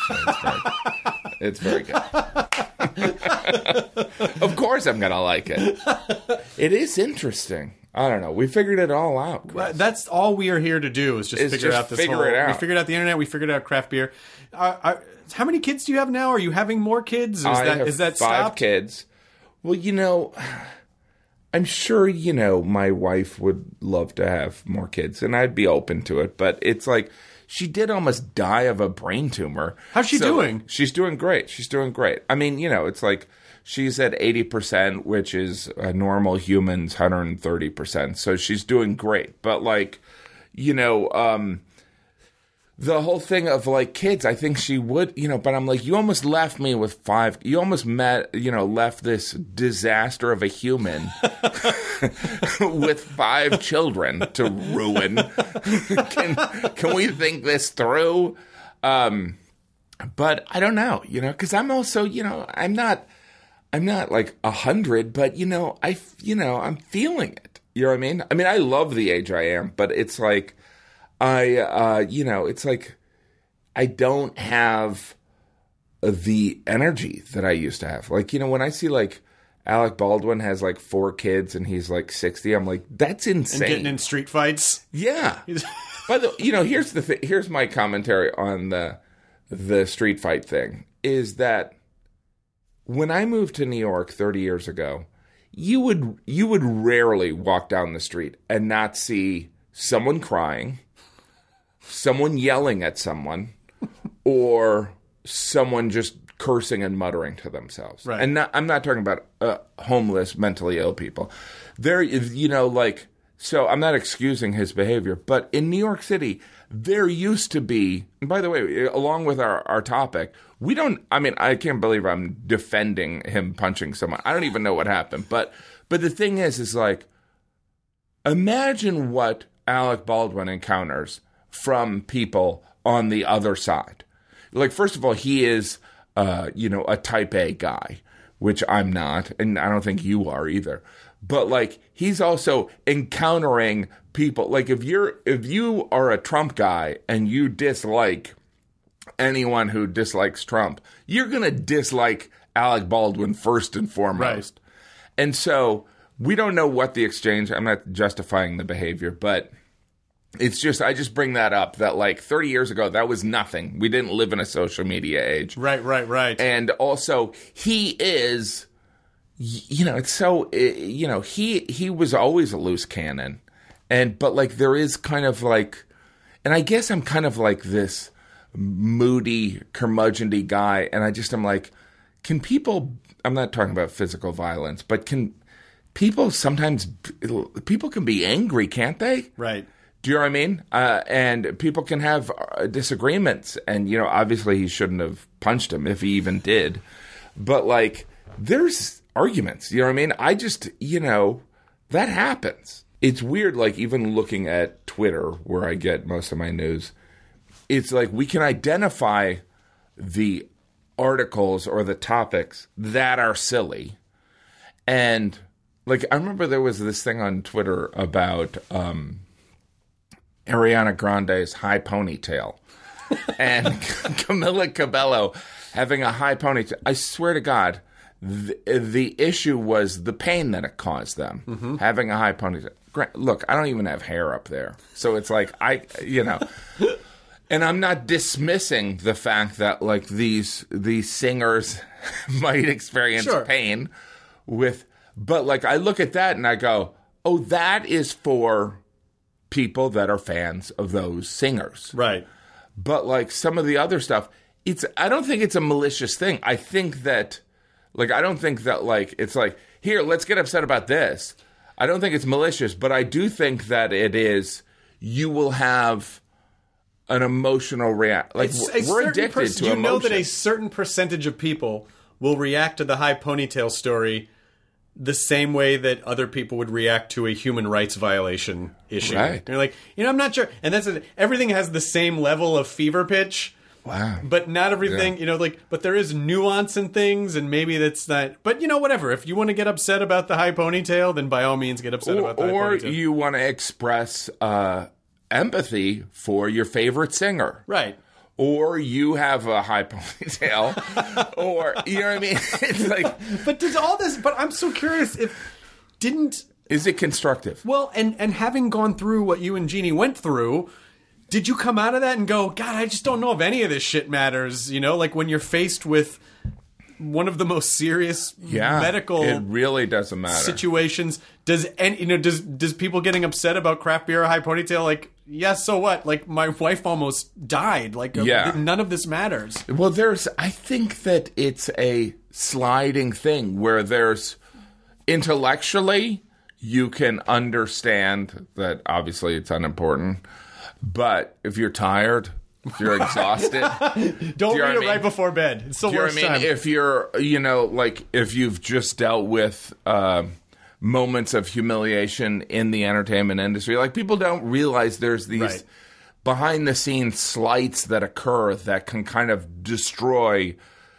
Speaker 7: It's very good. Of course I'm going to like it. It is interesting. I don't know. We figured it all out, Chris.
Speaker 5: That's all we are here to do is just figure out this whole...
Speaker 7: it out.
Speaker 5: We figured out the internet. We figured out craft beer. How many kids do you have now? Are you having more kids?
Speaker 7: Is that 5
Speaker 5: stopped?
Speaker 7: Kids. Well, I'm sure, my wife would love to have more kids, and I'd be open to it. But it's like she did almost die of a brain tumor.
Speaker 5: How's she doing?
Speaker 7: She's doing great. I mean, it's like she's at 80%, which is a normal human's 130%. So she's doing great. But the whole thing of kids, I think she would, but I'm like, you almost left me with 5. You almost left this disaster of a human with 5 children to ruin. Can we think this through? But I don't know, because I'm also, I'm not 100, but I'm feeling it. You know what I mean? I mean, I love the age I am, but it's like, it's like I don't have the energy that I used to have. When I see Alec Baldwin has 4 kids and he's 60, I'm like, that's insane.
Speaker 5: And getting in street fights.
Speaker 7: Yeah. But here's the thing. Here's my commentary on the street fight thing is that when I moved to New York 30 years ago, you would rarely walk down the street and not see someone crying, someone yelling at someone, or someone just cursing and muttering to themselves.
Speaker 5: Right.
Speaker 7: And I'm not talking about homeless, mentally ill people. So I'm not excusing his behavior, but in New York City, there used to be, and by the way, along with our topic, I can't believe I'm defending him punching someone. I don't even know what happened. But the thing is imagine what Alec Baldwin encounters from people on the other side. First of all, he is, a type A guy, which I'm not, and I don't think you are either. But he's also encountering people. If you are a Trump guy and you dislike anyone who dislikes Trump, you're gonna dislike Alec Baldwin first and foremost. Right. And so we don't know what the exchange, I'm not justifying the behavior, but it's just, I just bring that up that like 30 years ago, that was nothing. We didn't live in a social media age.
Speaker 5: Right.
Speaker 7: And also he is, it's so, he was always a loose cannon. But like there is kind of like, and I guess I'm kind of like this moody, curmudgeon-y guy. And I'm like, can people, I'm not talking about physical violence, but can people can be angry, can't they?
Speaker 5: Right.
Speaker 7: Do you know what I mean? And people can have disagreements. And, obviously he shouldn't have punched him if he even did. But like, there's arguments, you know what I mean? I just, that happens. It's weird, like even looking at Twitter, where I get most of my news, it's like we can identify the articles or the topics that are silly. And like I remember there was this thing on Twitter about Ariana Grande's high ponytail and Camila Cabello having a high ponytail. I swear to God, the issue was the pain that it caused them, having a high ponytail. Look, I don't even have hair up there. So it's like, and I'm not dismissing the fact that like these singers might experience pain but like I look at that and I go, oh, that is for people that are fans of those singers.
Speaker 5: Right.
Speaker 7: But like some of the other stuff, I don't think it's a malicious thing. I think that, like, I don't think that like, it's like, here, let's get upset about this. I don't think it's malicious, but I do think that it is, you will have an emotional reaction. Like, we're addicted to emotion.
Speaker 5: You know that a certain percentage of people will react to the high ponytail story the same way that other people would react to a human rights violation issue.
Speaker 7: Right.
Speaker 5: You're like, I'm not sure. And everything has the same level of fever pitch.
Speaker 7: Wow.
Speaker 5: But not everything, but there is nuance in things, and maybe that's not, but whatever. If you want to get upset about the high ponytail, then by all means get upset about the high ponytail.
Speaker 7: Or you want to express empathy for your favorite singer.
Speaker 5: Right.
Speaker 7: Or you have a high ponytail, or, you know what I mean? It's like.
Speaker 5: But does all this, but I'm so curious
Speaker 7: Is it constructive?
Speaker 5: Well, and having gone through what you and Jeannie went through, did you come out of that and go, God, I just don't know if any of this shit matters, like when you're faced with one of the most serious medical
Speaker 7: it really doesn't matter
Speaker 5: situations. Does people getting upset about craft beer or high ponytail, like, yes, so what? Like, my wife almost died. Like, none of this matters.
Speaker 7: Well, I think that it's a sliding thing where there's intellectually you can understand that obviously it's unimportant. But if you're tired, if you're exhausted,
Speaker 5: don't read it right before bed. It's the worst time.
Speaker 7: If you're, if you've just dealt with moments of humiliation in the entertainment industry, like people don't realize there's these behind the scenes slights that occur that can kind of destroy,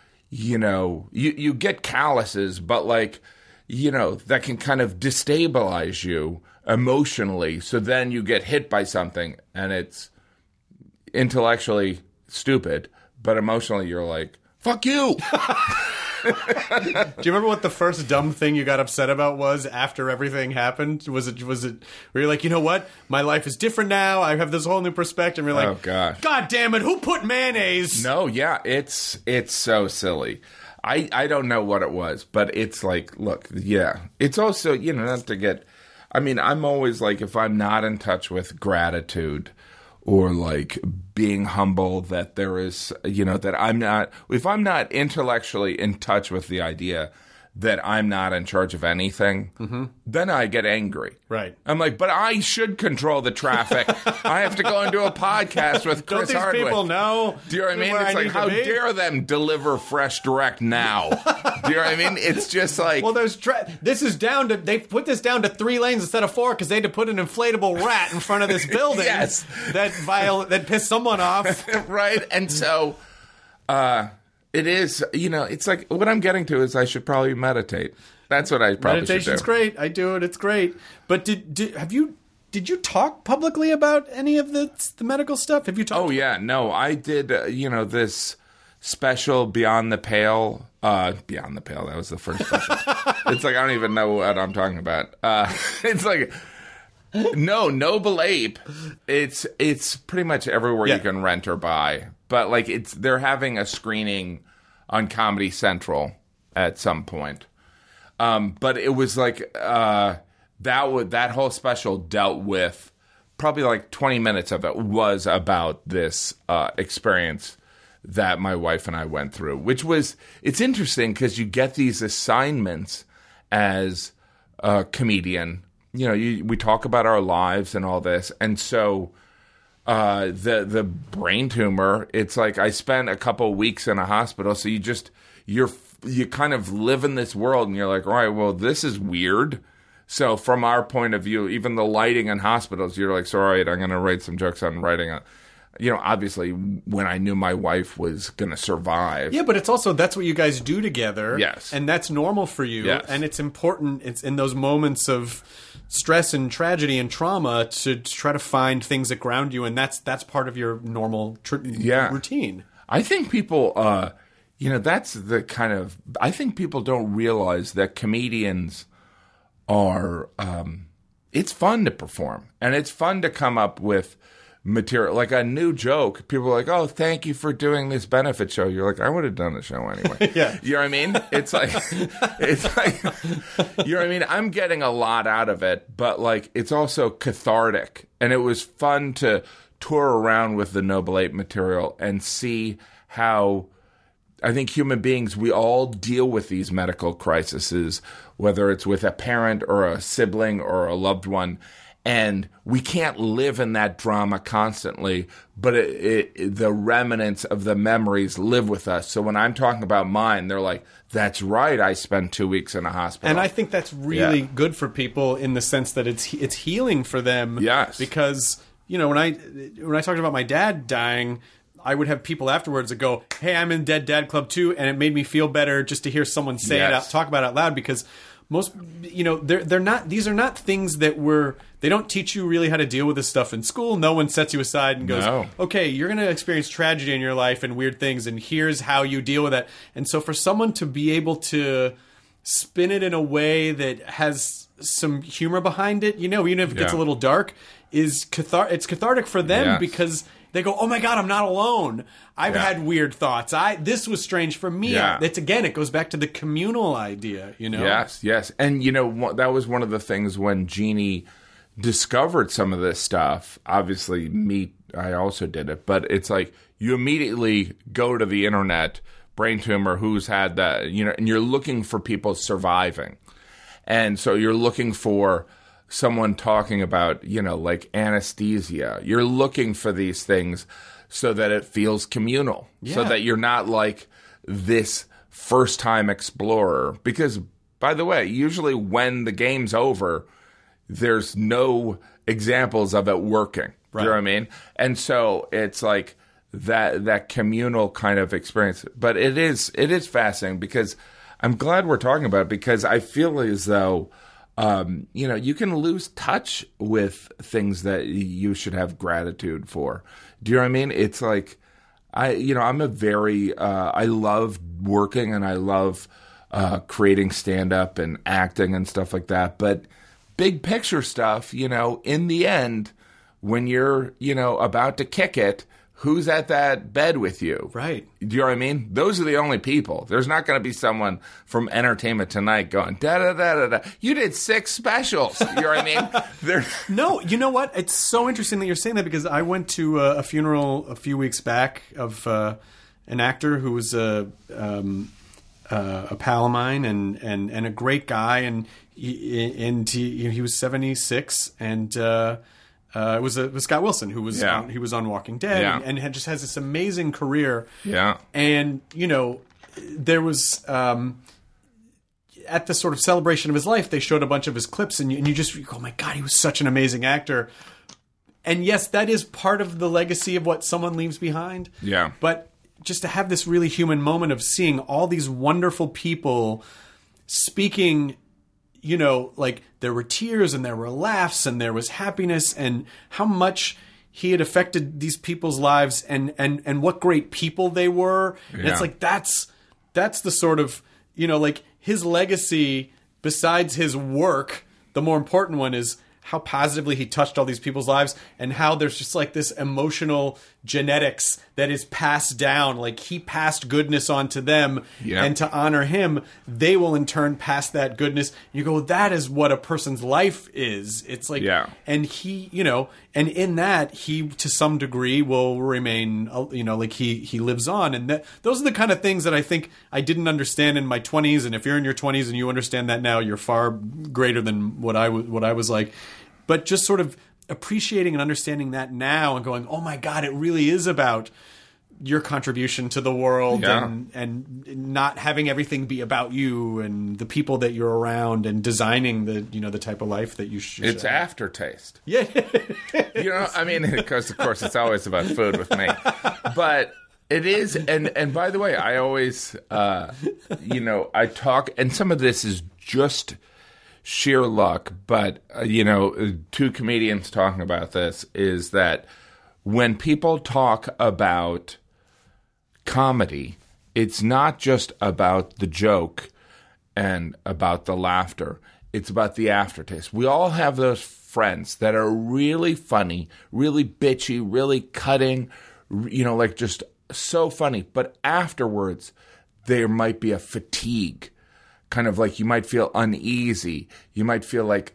Speaker 7: you get calluses, but like, that can kind of destabilize you emotionally. So then you get hit by something and it's intellectually stupid, but emotionally you're like, fuck you.
Speaker 5: Do you remember what the first dumb thing you got upset about was after everything happened? Was it where you're like, you know what? My life is different now. I have this whole new perspective. And you're like,
Speaker 7: oh gosh,
Speaker 5: God damn it, who put mayonnaise?
Speaker 7: No, yeah, it's so silly. I don't know what it was, but it's like, look, yeah. It's also, not to get, I'm always like, if I'm not in touch with gratitude or like being humble that there is, that I'm not, if I'm not intellectually in touch with the idea that I'm not in charge of anything, then I get angry.
Speaker 5: Right.
Speaker 7: I'm like, but I should control the traffic. I have to go and do a podcast with Chris
Speaker 5: Don't
Speaker 7: Hardwick.
Speaker 5: these people know?
Speaker 7: Do you know what I mean? It's like, how dare them deliver Fresh Direct now? Do you know what I mean? It's just like...
Speaker 5: Well, this is down to... They put this down to 3 lanes instead of 4 because they had to put an inflatable rat in front of this building.
Speaker 7: Yes.
Speaker 5: That pissed someone off.
Speaker 7: Right. And so... it is, it's like, what I'm getting to is I should probably meditate. That's what I probably should do.
Speaker 5: Meditation's great. I do it. It's great. But did you talk publicly about any of the medical stuff? Have you talked?
Speaker 7: Oh, yeah. No, I did, this special, Beyond the Pale. Beyond the Pale, that was the first special. It's like, I don't even know what I'm talking about. It's like, no, Noble Ape. It's pretty much everywhere you can rent or buy. But like, they're having a screening on Comedy Central at some point. But it was like, that whole special dealt with, probably like 20 minutes of it was about this experience that my wife and I went through, which was, it's interesting because you get these assignments as a comedian. You know, we talk about our lives and all this. And so the brain tumor, it's like I spent a couple weeks in a hospital. So you kind of live in this world and you're like, all right, well, this is weird. So from our point of view, even the lighting in hospitals, you're like, so all right, I'm going to write some jokes on writing it. You know, obviously, when I knew my wife was going to survive.
Speaker 5: Yeah, but it's also, that's what you guys do together.
Speaker 7: Yes.
Speaker 5: And that's normal for you.
Speaker 7: Yes.
Speaker 5: And it's important. It's in those moments of stress and tragedy and trauma to try to find things that ground you. And that's part of your normal routine.
Speaker 7: I think people, that's the kind of, I think people don't realize that comedians are, it's fun to perform. And it's fun to come up with material, like a new joke. People are like, oh, thank you for doing this benefit show. You're like, I would have done the show anyway.
Speaker 5: Yeah.
Speaker 7: You know what I mean? It's like, you know what I mean? I'm getting a lot out of it, but like, it's also cathartic. And it was fun to tour around with the Noble Ape material and see how, I think human beings, we all deal with these medical crises, whether it's with a parent or a sibling or a loved one. And we can't live in that drama constantly, but the remnants of the memories live with us. So when I'm talking about mine, they're like, that's right, I spent 2 weeks in a hospital.
Speaker 5: And I think that's really good for people in the sense that it's healing for them.
Speaker 7: Yes.
Speaker 5: Because, you know, when I talked about my dad dying, I would have people afterwards that go, hey, I'm in Dead Dad Club too, and it made me feel better just to hear someone say it out, talk about it out loud, because most, you know, they're not, these are not things that they don't teach you really how to deal with this stuff in school. No one sets you aside and goes, okay, you're going to experience tragedy in your life and weird things, and here's how you deal with it. And so for someone to be able to spin it in a way that has some humor behind it, you know, even if it gets a little dark, it's cathartic for them because they go, oh my God, I'm not alone. I've had weird thoughts. This was strange for me.
Speaker 7: Yeah.
Speaker 5: It goes back to the communal idea, you know?
Speaker 7: Yes. And, you know, that was one of the things when Jeannie discovered some of this stuff. Obviously, I also did it. But it's like you immediately go to the internet, brain tumor, who's had that, you know, and you're looking for people surviving. And so you're looking for someone talking about, you know, like anesthesia. You're looking for these things so that it feels communal, so that you're not like this first-time explorer. Because, by the way, usually when the game's over, there's no examples of it working. Right. You know what I mean? And so it's like that communal kind of experience. But it is fascinating because I'm glad we're talking about it, because I feel as though you know, you can lose touch with things that you should have gratitude for. Do you know what I mean? It's like, I'm I love working and I love creating stand-up and acting and stuff like that. But big picture stuff, you know, in the end, when you're, you know, about to kick it, who's at that bed with you? Right. Do you know what I mean? Those are the only people. There's not going to be someone from Entertainment Tonight going, da-da-da-da-da. You did 6 specials. You know what I mean?
Speaker 5: No, you know what? It's so interesting that you're saying that, because I went to a funeral a few weeks back of an actor who was a pal of mine and a great guy. And he was 76, and it was Scott Wilson, who was he was on Walking Dead and has this amazing career. Yeah, and you know, there was at the sort of celebration of his life, they showed a bunch of his clips, and you just go, oh my God, he was such an amazing actor. And yes, that is part of the legacy of what someone leaves behind. Yeah, but just to have this really human moment of seeing all these wonderful people speaking. You know, like there were tears and there were laughs and there was happiness, and how much he had affected these people's lives and what great people they were. And it's like, that's the sort of, like his legacy besides his work, the more important one is how positively he touched all these people's lives and how there's just like this emotional genetics that is passed down. Like he passed goodness on to them, and to honor him, they will in turn pass that goodness. You go, that is what a person's life is. It's like, and he, and in that he to some degree will remain, like he lives on. And those are the kind of things that I think I didn't understand in my 20s. And if you're in your 20s and you understand that now, you're far greater than what I was like. But just sort of appreciating and understanding that now and going, oh my God, it really is about your contribution to the world and not having everything be about you and the people that you're around and designing the type of life that you should.
Speaker 7: It's aftertaste.
Speaker 5: Yeah.
Speaker 7: I mean, because of course it's always about food with me. But it is, and by the way, I always, I talk, and some of this is just sheer luck, but, two comedians talking about this is that when people talk about comedy, it's not just about the joke and about the laughter. It's about the aftertaste. We all have those friends that are really funny, really bitchy, really cutting, like just so funny. But afterwards, there might be a fatigue. Kind of like you might feel uneasy. You might feel like,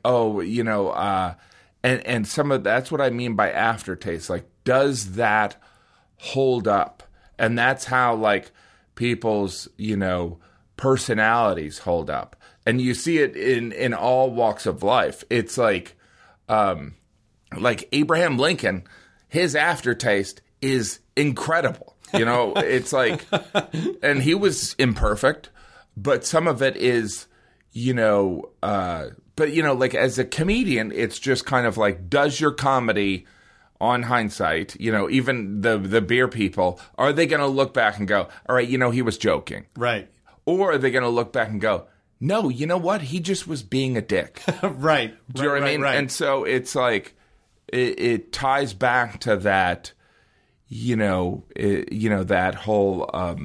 Speaker 7: and some of that's what I mean by aftertaste. Like, does that hold up? And that's how like people's, personalities hold up. And you see it in all walks of life. It's like Abraham Lincoln, his aftertaste is incredible. It's like, and he was imperfect. But some of it is, like as a comedian, it's just kind of like, does your comedy on hindsight, even the beer people, are they going to look back and go, all right, he was joking.
Speaker 5: Right.
Speaker 7: Or are they going to look back and go, no, you know what? He just was being a dick.
Speaker 5: Right.
Speaker 7: Do you know what I mean? Right. And so it's like, it ties back to that, that whole,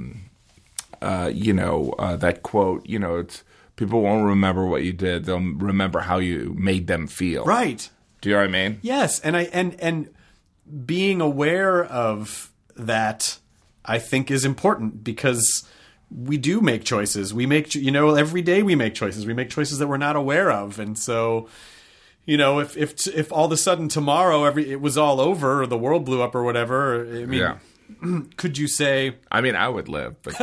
Speaker 7: that quote, it's people won't remember what you did. They'll remember how you made them feel.
Speaker 5: Right.
Speaker 7: Do you know what I mean?
Speaker 5: Yes. And being aware of that, I think is important because we do make choices. We make, every day we make choices. We make choices that we're not aware of. And so, if all of a sudden tomorrow it was all over or the world blew up or whatever, I mean, could you say...
Speaker 7: I mean, I would live, but go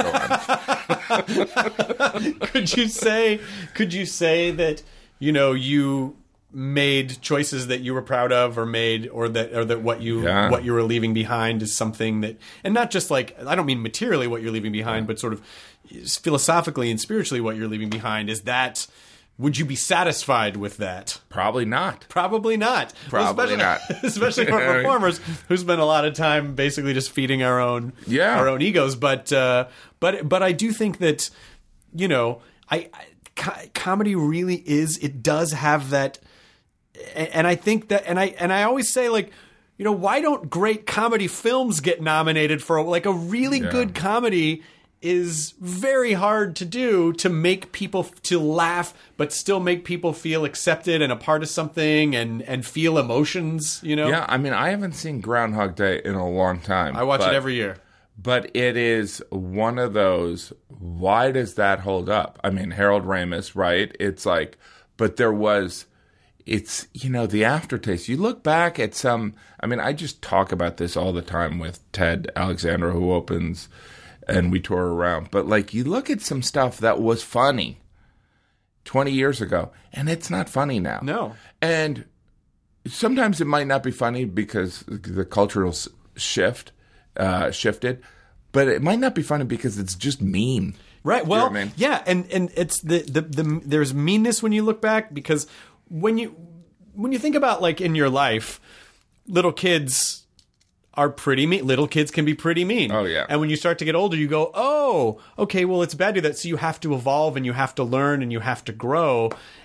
Speaker 7: on.
Speaker 5: Could you say that, you made choices that you were proud of or that what you were leaving behind is something that... And not just like... I don't mean materially what you're leaving behind, but sort of philosophically and spiritually what you're leaving behind. Is that... Would you be satisfied with that?
Speaker 7: Probably not.
Speaker 5: Probably not.
Speaker 7: Probably not.
Speaker 5: Especially for performers who spend a lot of time basically just feeding our own egos. But I do think that, comedy really is. It does have that, and I think that, and I always say like, why don't great comedy films get nominated for like a really good comedy? Is very hard to do, to make people to laugh, but still make people feel accepted and a part of something and feel emotions,
Speaker 7: Yeah, I mean, I haven't seen Groundhog Day in a long time.
Speaker 5: I watch it every year.
Speaker 7: But it is one of those, why does that hold up? I mean, Harold Ramis, right? It's like, but it's, the aftertaste. You look back at I just talk about this all the time with Ted Alexandra, who opens... And we tour around. But, like, you look at some stuff that was funny 20 years ago, and it's not funny now.
Speaker 5: No.
Speaker 7: And sometimes it might not be funny because the cultural shifted, but it might not be funny because it's just mean.
Speaker 5: Right. Well,
Speaker 7: you know what I mean?
Speaker 5: Yeah, and it's the there's meanness when you look back, because when you think about, like, in your life, little kids are pretty mean. Little kids can be pretty mean.
Speaker 7: Oh, yeah.
Speaker 5: And when you start to get older, you go, oh, okay, well, it's bad to do that. So you have to evolve and you have to learn and you have to grow.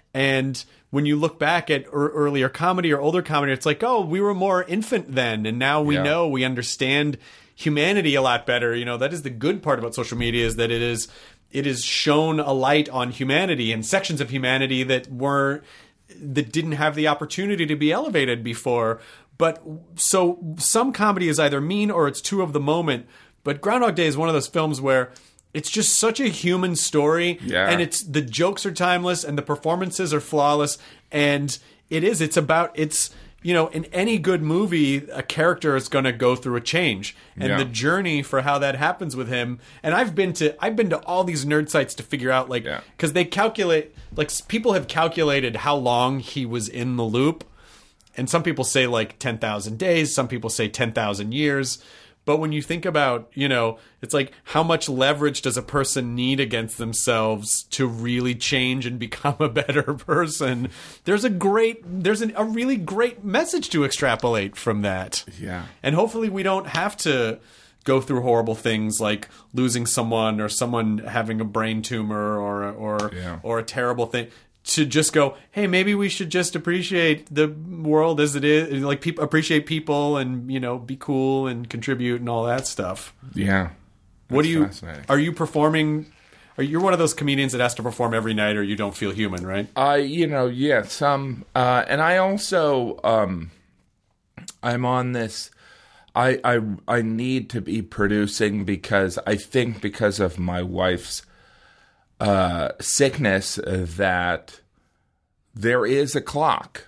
Speaker 5: And when you look back at earlier comedy or older comedy, it's like, oh, we were more infant then, and now we know, we understand humanity a lot better. You know, that is the good part about social media, is that it is shown a light on humanity and sections of humanity that didn't have the opportunity to be elevated before. But so some comedy is either mean or it's too of the moment. But Groundhog Day is one of those films where it's just such a human story, and the jokes are timeless, and the performances are flawless, and it's you know, in any good movie, a character is going to go through a change, and the journey for how that happens with him. And I've been to all these nerd sites to figure out, like, because they calculate, like, people have calculated how long he was in the loop, and some people say like 10,000 days, some people say 10,000 years. But when you think about, you know, it's like, how much leverage does a person need against themselves to really change and become a better person? There's a really great message to extrapolate from that. Yeah. And hopefully we don't have to go through horrible things like losing someone or someone having a brain tumor or a terrible thing, to just go, hey, maybe we should just appreciate the world as it is, like appreciate people, and, you know, be cool and contribute and all that stuff. Yeah. Are you performing? You're one of those comedians that has to perform every night, or you don't feel human, right? Some.
Speaker 7: And I also, I'm on this. I need to be producing because of my wife's sickness, that there is a clock,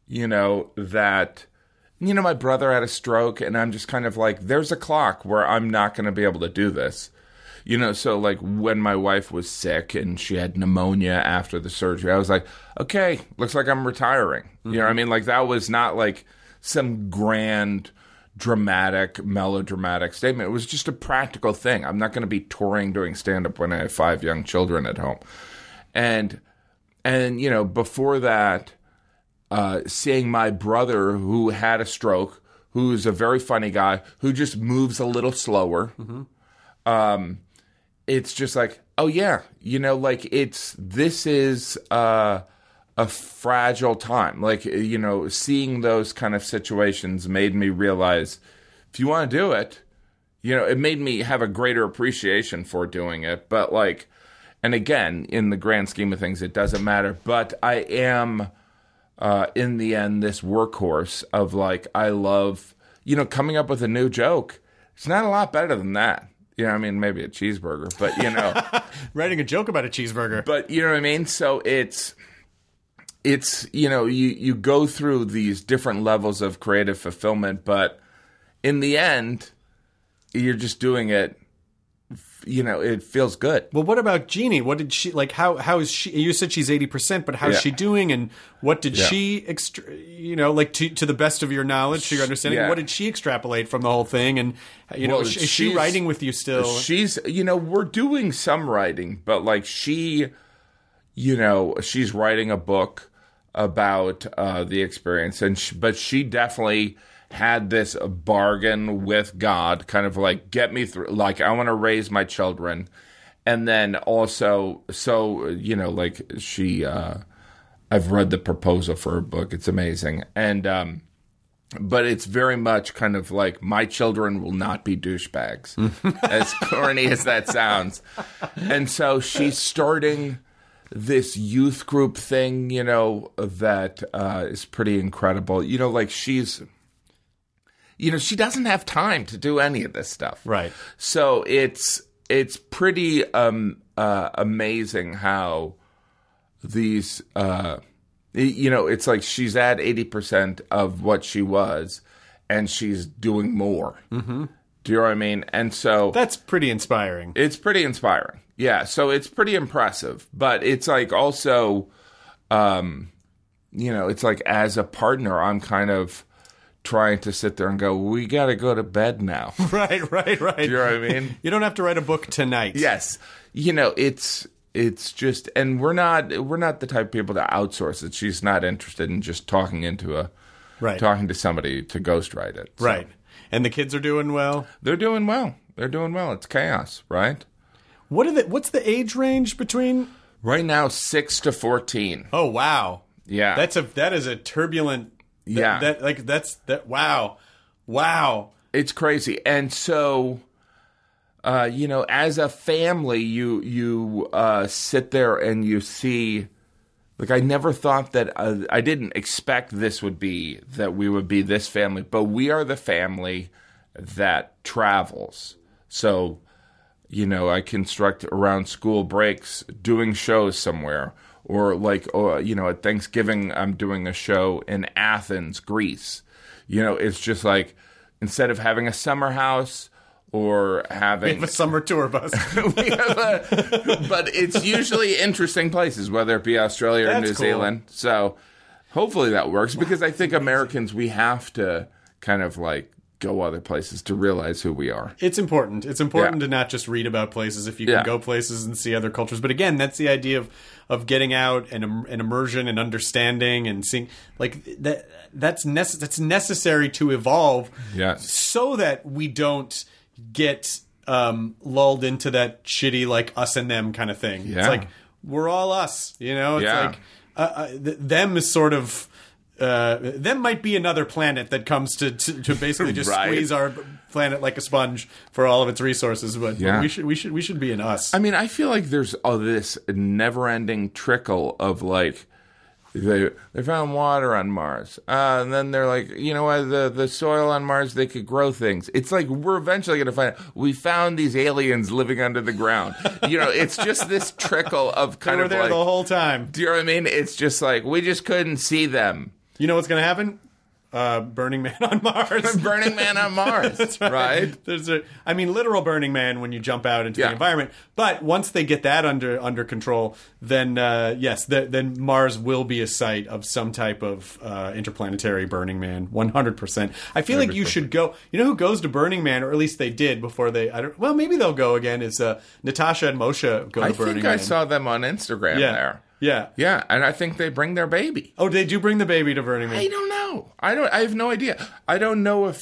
Speaker 7: my brother had a stroke, and I'm just kind of like, there's a clock where I'm not going to be able to do this, so like when my wife was sick and she had pneumonia after the surgery, I was like, okay, looks like I'm retiring. Mm-hmm. You know what I mean? Like, that was not like some grand dramatic, melodramatic statement. It was just a practical thing. I'm not going to be touring doing stand-up when I have 5 young children at home. And before that, seeing my brother, who had a stroke, who's a very funny guy, who just moves a little slower, it's just like, oh yeah, this is a fragile time. Like, seeing those kind of situations made me realize, if you want to do it, it made me have a greater appreciation for doing it. But like, and again, in the grand scheme of things, it doesn't matter. But I am, in the end, this workhorse of like, I love, coming up with a new joke. It's not a lot better than that. Maybe a cheeseburger, but
Speaker 5: writing a joke about a cheeseburger.
Speaker 7: But you know what I mean? So it's you go through these different levels of creative fulfillment, but in the end, you're just doing it. It feels good.
Speaker 5: Well, what about Jeannie? What did she like? How is she? You said she's 80%, but how's she doing? And what did she, to the best of your knowledge, to your understanding, what did she extrapolate from the whole thing? And is she writing with you still?
Speaker 7: She's, we're doing some writing, but like she's writing a book about the experience, but she definitely had this bargain with God, kind of like, get me through, like, I want to raise my children. And then also, she, I've read the proposal for her book. It's amazing. And, but it's very much kind of like, my children will not be douchebags, as corny as that sounds. And so she's starting this youth group thing, that is pretty incredible. She doesn't have time to do any of this stuff.
Speaker 5: Right.
Speaker 7: So it's pretty amazing how these, it's like she's at 80% of what she was, and she's doing more. Mm-hmm. Do you know what I mean? And so
Speaker 5: that's pretty inspiring.
Speaker 7: It's pretty inspiring. Yeah. So it's pretty impressive, but it's like also, it's like, as a partner, I'm kind of trying to sit there and go, we got to go to bed now.
Speaker 5: Right. Do you
Speaker 7: know what I mean?
Speaker 5: You don't have to write a book tonight.
Speaker 7: Yes. It's just, and we're not the type of people to outsource it. She's not interested in just talking to somebody to ghostwrite it.
Speaker 5: So. Right. And the kids are doing well?
Speaker 7: They're doing well. It's chaos, right?
Speaker 5: What's the age range between?
Speaker 7: Right now, 6-14.
Speaker 5: Oh, wow.
Speaker 7: Yeah.
Speaker 5: That is a turbulent.
Speaker 7: Yeah.
Speaker 5: Wow.
Speaker 7: It's crazy. And so, as a family, you sit there and you see, like, I never thought that, I didn't expect that we would be this family, but we are the family that travels. So, I construct around school breaks, doing shows somewhere. Or at Thanksgiving, I'm doing a show in Athens, Greece. It's just like, instead of having a summer house or having...
Speaker 5: We have a summer tour bus.
Speaker 7: But it's usually interesting places, whether it be Australia or New Zealand. So hopefully that works, because I think Americans, we have to kind of like go other places to realize who we are.
Speaker 5: It's important. It's important to not just read about places if you can go places and see other cultures. But again, that's the idea of getting out and immersion and understanding and seeing, like, that's necessary to evolve.
Speaker 7: Yes.
Speaker 5: So that we don't get lulled into that shitty, like, us and them kind of thing.
Speaker 7: Yeah.
Speaker 5: It's like, we're all us, It's like them is sort of... them might be another planet that comes to basically just squeeze our planet like a sponge for all of its resources, but we should be in us.
Speaker 7: I mean, I feel like there's this never-ending trickle of like they found water on Mars, and then they're like, the soil on Mars, they could grow things. It's like we're eventually going to find out, we found these aliens living under the ground. It's just this trickle of kind of
Speaker 5: they were there the whole time.
Speaker 7: Do you know what I mean? It's just like we just couldn't see them.
Speaker 5: You know what's going to happen? Burning Man on Mars.
Speaker 7: Burning Man on Mars.
Speaker 5: That's right. There's literal Burning Man when you jump out into the environment. But once they get that under control, then then Mars will be a site of some type of interplanetary Burning Man. 100%. I feel like you should go. You know who goes to Burning Man, or at least they did before they. Maybe they'll go again. Is Natasha and Moshe go to Burning Man?
Speaker 7: I think I saw them on Instagram there.
Speaker 5: Yeah.
Speaker 7: Yeah, and I think they bring their baby.
Speaker 5: Oh, they do bring the baby to Burning Man?
Speaker 7: I don't know. I have no idea. I don't know if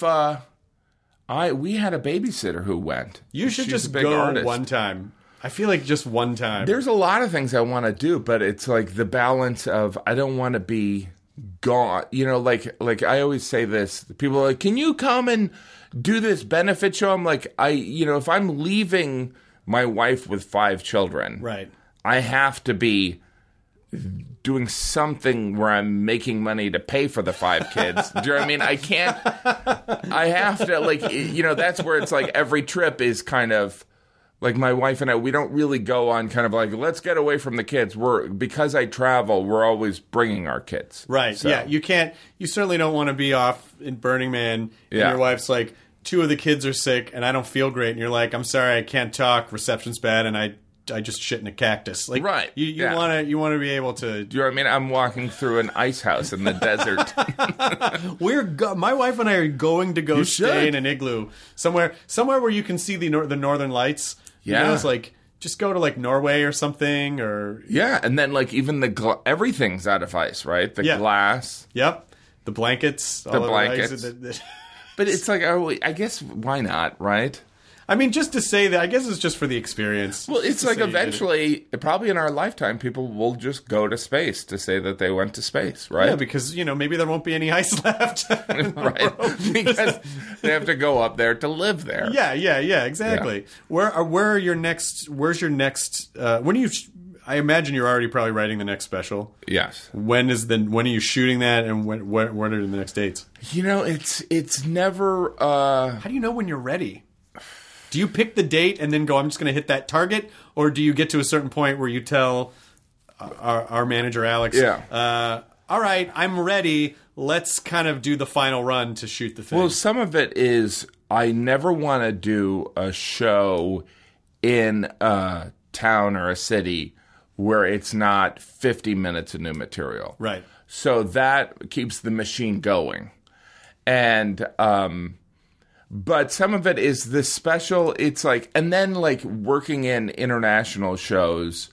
Speaker 7: we had a babysitter who went.
Speaker 5: You should just go
Speaker 7: artist.
Speaker 5: one time. I feel like just one time.
Speaker 7: There's a lot of things I want to do, but it's like the balance of I don't want to be gone. Like I always say this. People are like, "Can you come and do this benefit show?" I'm like, if I'm leaving my wife with 5 children,
Speaker 5: right,
Speaker 7: I have to be doing something where I'm making money to pay for the 5 kids. Do you know what I mean? I can't. I have to, that's where it's like every trip is kind of like my wife and I, we don't really go on kind of like, let's get away from the kids. Because I travel, we're always bringing our kids.
Speaker 5: Right. So. Yeah. You certainly don't want to be off in Burning Man and your wife's like, 2 of the kids are sick and I don't feel great. And you're like, I'm sorry, I can't talk. Reception's bad. And I just shit in a cactus. Like,
Speaker 7: right.
Speaker 5: You want to be able to.
Speaker 7: Do you know what I mean? I'm walking through an ice house in the desert.
Speaker 5: My wife and I are going to go stay in an igloo somewhere where you can see the northern lights.
Speaker 7: Yeah.
Speaker 5: It's like just go to like Norway or something or.
Speaker 7: Yeah, and then like even everything's out of ice, right? The glass.
Speaker 5: Yep. The blankets.
Speaker 7: The blankets. But it's like, I guess why not, right?
Speaker 5: I mean, just to say that, I guess it's just for the experience.
Speaker 7: Well, it's like eventually, probably in our lifetime, people will just go to space to say that they went to space, right?
Speaker 5: Yeah, because, maybe there won't be any ice left.
Speaker 7: Right. Because they have to go up there to live there.
Speaker 5: Yeah, exactly. Yeah. Where's your next, when are you, I imagine you're already probably writing the next special.
Speaker 7: Yes.
Speaker 5: When are you shooting that, and what are the next dates?
Speaker 7: It's never,
Speaker 5: How do you know when you're ready? Do you pick the date and then go, I'm just going to hit that target? Or do you get to a certain point where you tell our manager, Alex, all right, I'm ready. Let's kind of do the final run to shoot the thing?
Speaker 7: Well, some of it is I never want to do a show in a town or a city where it's not 50 minutes of new material.
Speaker 5: Right.
Speaker 7: So that keeps the machine going. And but some of it is the special. It's like, and then like working in international shows,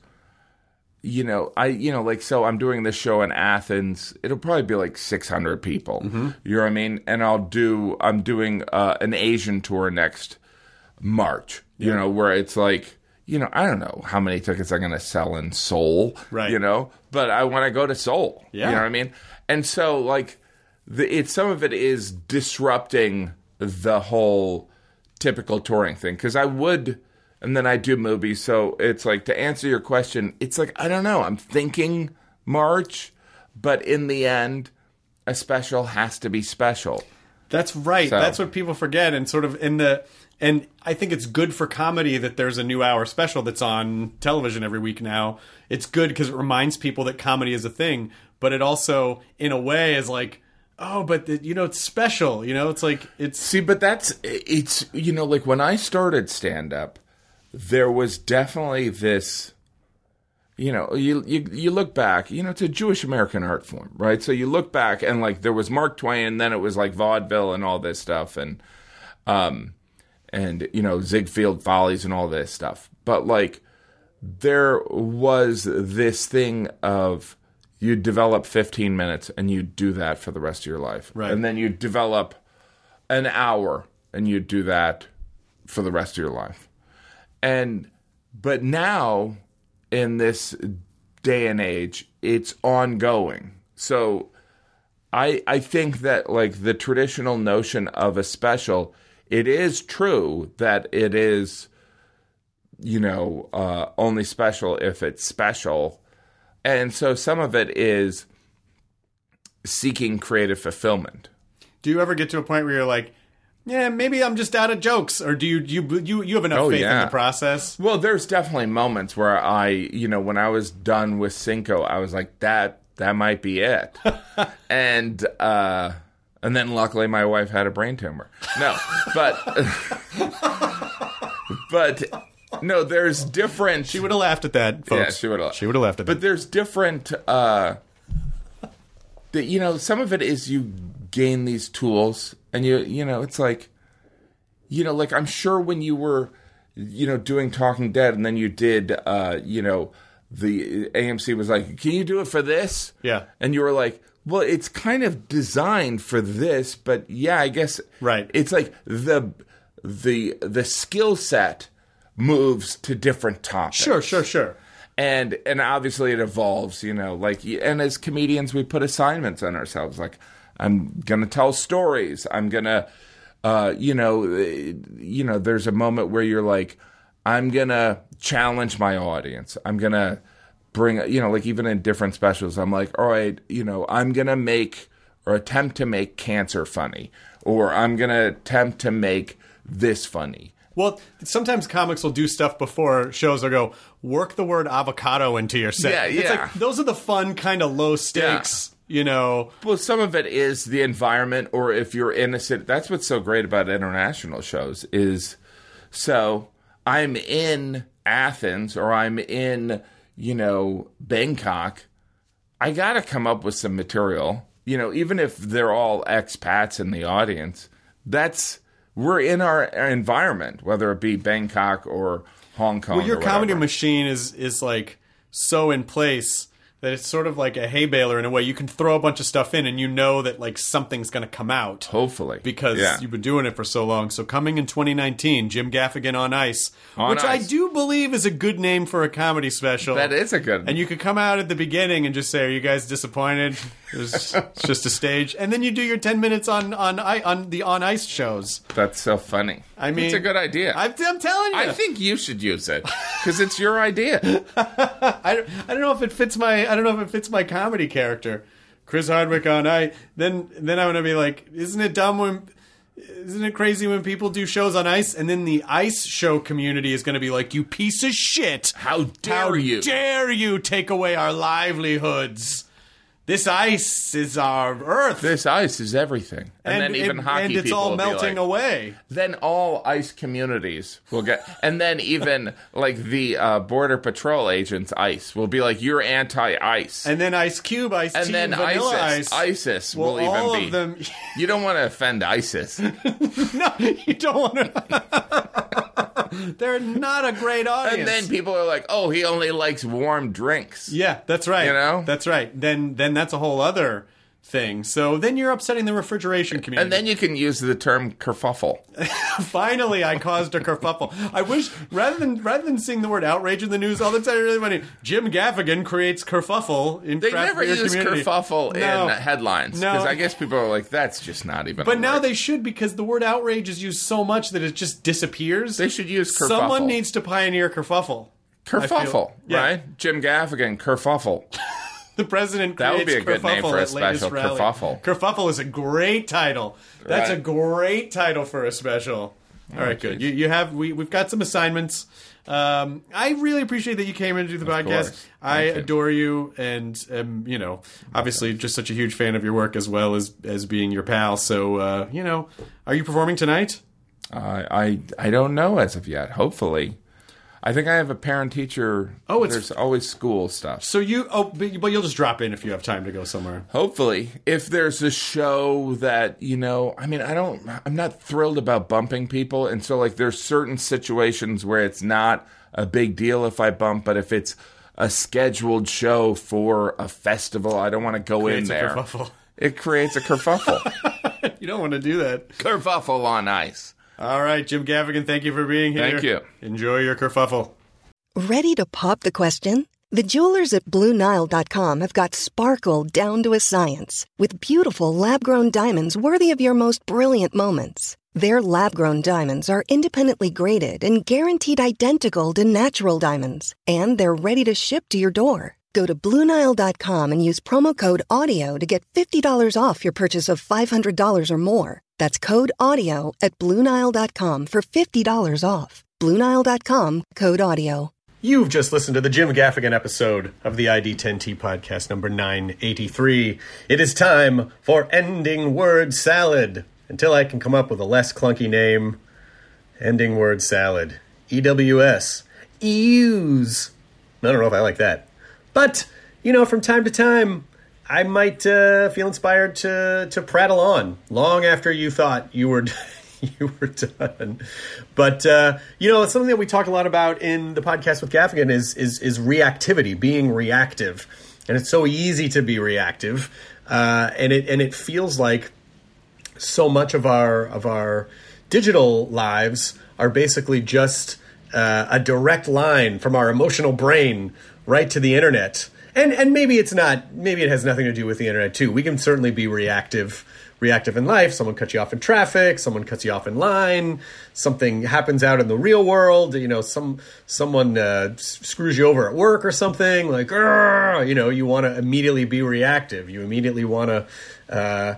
Speaker 7: so I'm doing this show in Athens. It'll probably be like 600 people. Mm-hmm. You know what I mean? And I'm doing an Asian tour next March, where it's like, I don't know how many tickets I'm going to sell in Seoul,
Speaker 5: Right.
Speaker 7: but I want to go to Seoul.
Speaker 5: Yeah.
Speaker 7: You know what I mean? And so, like, some of it is disrupting the whole typical touring thing. Because I would, and then I do movies. So it's like, to answer your question, it's like, I don't know. I'm thinking March, but in the end, a special has to be special.
Speaker 5: That's right.
Speaker 7: So-
Speaker 5: That's what people forget. And sort of and I think it's good for comedy that there's a new hour special that's on television every week now. It's good because it reminds people that comedy is a thing, but it also, in a way, is like, oh, but it's special. It's like, it's...
Speaker 7: See, but it's like when I started stand-up, there was definitely this, you look back, it's a Jewish American art form, right? So you look back and like there was Mark Twain, and then it was like vaudeville and all this stuff, and Ziegfeld Follies and all this stuff. But like there was this thing of you develop 15 minutes and you do that for the rest of your life.
Speaker 5: Right.
Speaker 7: And then you develop an hour and you do that for the rest of your life. But now in this day and age, it's ongoing. So I think that like the traditional notion of a special, it is true that it is, only special if it's special. And so some of it is seeking creative fulfillment.
Speaker 5: Do you ever get to a point where you're like, yeah, maybe I'm just out of jokes? Or do you have enough faith in the process?
Speaker 7: Well, there's definitely moments where I, when I was done with Cinco, I was like, that might be it. And then luckily my wife had a brain tumor. No, but no, there's different.
Speaker 5: She would have laughed at that, folks.
Speaker 7: Yeah, she would have.
Speaker 5: She would have laughed at that.
Speaker 7: But there's different. Some of it is you gain these tools, and it's like, like I'm sure when you were, doing Talking Dead, and then you did, the AMC was like, can you do it for this?
Speaker 5: Yeah.
Speaker 7: And you were like, well, it's kind of designed for this, but yeah, I guess.
Speaker 5: Right.
Speaker 7: It's like the skill set moves to different topics.
Speaker 5: Sure.
Speaker 7: And obviously it evolves, and as comedians, we put assignments on ourselves. Like, I'm going to tell stories. I'm going to, there's a moment where you're like, I'm going to challenge my audience. I'm going to bring, like even in different specials, I'm like, all right, I'm going to make or attempt to make cancer funny, or I'm going to attempt to make this funny.
Speaker 5: Well, sometimes comics will do stuff before shows. They'll go, work the word avocado into your set.
Speaker 7: Yeah.
Speaker 5: It's like, those are the fun kind of low stakes,
Speaker 7: Well, some of it is the environment, or if you're in a city. That's what's so great about international shows is, so I'm in Athens or I'm in, Bangkok. I got to come up with some material, even if they're all expats in the audience. We're in our environment, whether it be Bangkok or Hong Kong.
Speaker 5: Well, your
Speaker 7: or
Speaker 5: comedy
Speaker 7: whatever.
Speaker 5: machine is like so in place that it's sort of like a hay baler in a way. You can throw a bunch of stuff in and that like something's going to come out.
Speaker 7: Hopefully.
Speaker 5: Because you've been doing it for so long. So coming in 2019, Jim Gaffigan on Ice. Which I do believe is a good name for a comedy special.
Speaker 7: That is a good.
Speaker 5: And you could come out at the beginning and just say, are you guys disappointed? It's just a stage. And then you do your 10 minutes on the On Ice shows.
Speaker 7: That's so funny.
Speaker 5: I mean,
Speaker 7: it's a good idea.
Speaker 5: I'm telling you.
Speaker 7: I think you should use it because it's your idea.
Speaker 5: I don't know if it fits my comedy character. Chris Hardwick on Ice. Then I'm gonna be like, isn't it crazy when people do shows on Ice and then the Ice show community is gonna be like, you piece of shit!
Speaker 7: How dare you?
Speaker 5: How dare you take away our livelihoods? This ice is our earth.
Speaker 7: This ice is everything. And then even hockey
Speaker 5: and it's
Speaker 7: people
Speaker 5: all
Speaker 7: will be
Speaker 5: melting
Speaker 7: like,
Speaker 5: away.
Speaker 7: Then all ice communities will get, and then even like the Border Patrol agents, ICE, will be like, you're anti-ice.
Speaker 5: And then Ice Cube, Ice
Speaker 7: and
Speaker 5: Tea,
Speaker 7: then
Speaker 5: Vanilla
Speaker 7: ISIS
Speaker 5: Well,
Speaker 7: will even
Speaker 5: all
Speaker 7: be.
Speaker 5: of them.
Speaker 7: You don't want to offend ISIS.
Speaker 5: No, you don't want to. They're not a great audience.
Speaker 7: And then people are like, oh, he only likes warm drinks.
Speaker 5: Yeah, that's right.
Speaker 7: You know?
Speaker 5: That's right. Then that's a whole other thing. So then you're upsetting the refrigeration community.
Speaker 7: And then you can use the term kerfuffle.
Speaker 5: Finally, I caused a kerfuffle. I wish, rather than seeing the word outrage in the news all the time, really funny, Jim Gaffigan creates kerfuffle in
Speaker 7: They
Speaker 5: craft
Speaker 7: never
Speaker 5: beer
Speaker 7: use
Speaker 5: community.
Speaker 7: kerfuffle in headlines.
Speaker 5: No.
Speaker 7: Because I guess people are like, that's just not even
Speaker 5: But
Speaker 7: a
Speaker 5: now
Speaker 7: word.
Speaker 5: they should, because the word outrage is used so much that it just disappears.
Speaker 7: They should use kerfuffle.
Speaker 5: Someone needs to pioneer kerfuffle.
Speaker 7: Kerfuffle,
Speaker 5: Yeah.
Speaker 7: right? Jim Gaffigan, kerfuffle.
Speaker 5: The president
Speaker 7: That would
Speaker 5: creates
Speaker 7: be a good name
Speaker 5: kerfuffle
Speaker 7: for a
Speaker 5: at latest
Speaker 7: special,
Speaker 5: rally.
Speaker 7: kerfuffle.
Speaker 5: Kerfuffle is a great title. That's
Speaker 7: Right.
Speaker 5: a great title for a special. All right, good. We've got some assignments. I really appreciate that you came in to do the podcast.
Speaker 7: course.
Speaker 5: I
Speaker 7: Thank you.
Speaker 5: adore you, and obviously just such a huge fan of your work as well as being your pal. So are you performing tonight?
Speaker 7: I don't know as of yet. Hopefully. I think I have a parent-teacher.
Speaker 5: Oh, it's-
Speaker 7: there's always school stuff.
Speaker 5: So but you'll just drop in if you have time to go somewhere.
Speaker 7: Hopefully, if there's a show that, I'm not thrilled about bumping people. And so, like, there's certain situations where it's not a big deal if I bump, but if it's a scheduled show for a festival, I don't want to go in
Speaker 5: Creates a
Speaker 7: there.
Speaker 5: kerfuffle.
Speaker 7: It creates a kerfuffle.
Speaker 5: You don't want to do that.
Speaker 7: Kerfuffle on ice.
Speaker 5: All right, Jim Gaffigan, thank you for being here.
Speaker 7: Thank you.
Speaker 5: Enjoy your kerfuffle.
Speaker 8: Ready to pop the question? The jewelers at BlueNile.com have got sparkle down to a science with beautiful lab-grown diamonds worthy of your most brilliant moments. Their lab-grown diamonds are independently graded and guaranteed identical to natural diamonds, and they're ready to ship to your door. Go to BlueNile.com and use promo code AUDIO to get $50 off your purchase of $500 or more. That's code AUDIO at BlueNile.com for $50 off. BlueNile.com, code AUDIO.
Speaker 5: You've just listened to the Jim Gaffigan episode of the ID10T podcast number 983. It is time for Ending Word Salad. Until I can come up with a less clunky name, Ending Word Salad. EWS. EUs. I don't know if I like that. But, from time to time, I might feel inspired to prattle on long after you thought you were you were done. But it's something that we talk a lot about in the podcast with Gaffigan is reactivity, being reactive, and it's so easy to be reactive, and it feels like so much of our digital lives are basically just a direct line from our emotional brain right to the internet. And maybe it's not. Maybe it has nothing to do with the internet too. We can certainly be reactive in life. Someone cuts you off in traffic. Someone cuts you off in line. Something happens out in the real world. Someone screws you over at work or something. Like, you want to immediately be reactive. You immediately want to.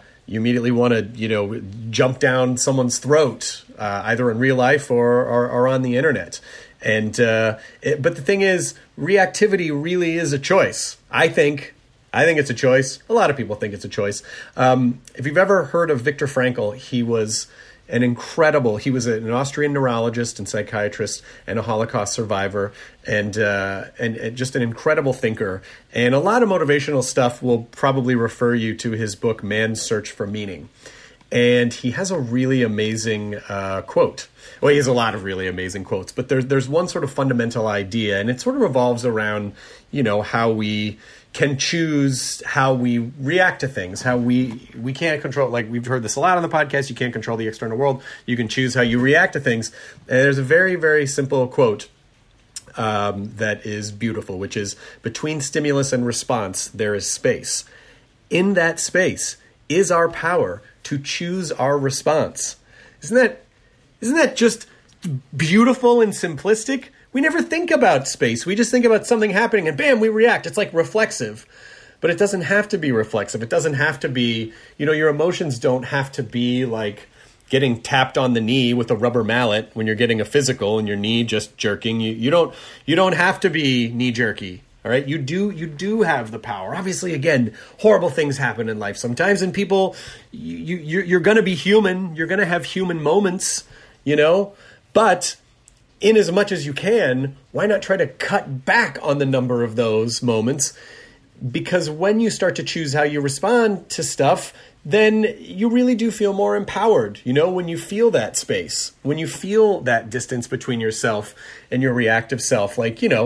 Speaker 5: Jump down someone's throat, either in real life or on the internet. And but the thing is, reactivity really is a choice. I think it's a choice. A lot of people think it's a choice. If you've ever heard of Viktor Frankl, he was an Austrian neurologist and psychiatrist and a Holocaust survivor and just an incredible thinker. And a lot of motivational stuff will probably refer you to his book, Man's Search for Meaning. And he has a really amazing quote. Well, he has a lot of really amazing quotes, but there's one sort of fundamental idea, and it sort of revolves around, how we can choose how we react to things, how we can't control, like we've heard this a lot on the podcast, you can't control the external world, you can choose how you react to things. And there's a very, very simple quote that is beautiful, which is, between stimulus and response, there is space. In that space is our power to choose our response. Isn't that just beautiful and simplistic? We never think about space. We just think about something happening and bam, we react. It's like reflexive. But it doesn't have to be reflexive. It doesn't have to be, your emotions don't have to be like getting tapped on the knee with a rubber mallet when you're getting a physical and your knee just jerking. You don't have to be knee jerky. All right, you do have the power. Obviously, again, horrible things happen in life sometimes, and people, you're going to be human. You're going to have human moments, But in as much as you can, why not try to cut back on the number of those moments? Because when you start to choose how you respond to stuff, then you really do feel more empowered. When you feel that space, when you feel that distance between yourself and your reactive self,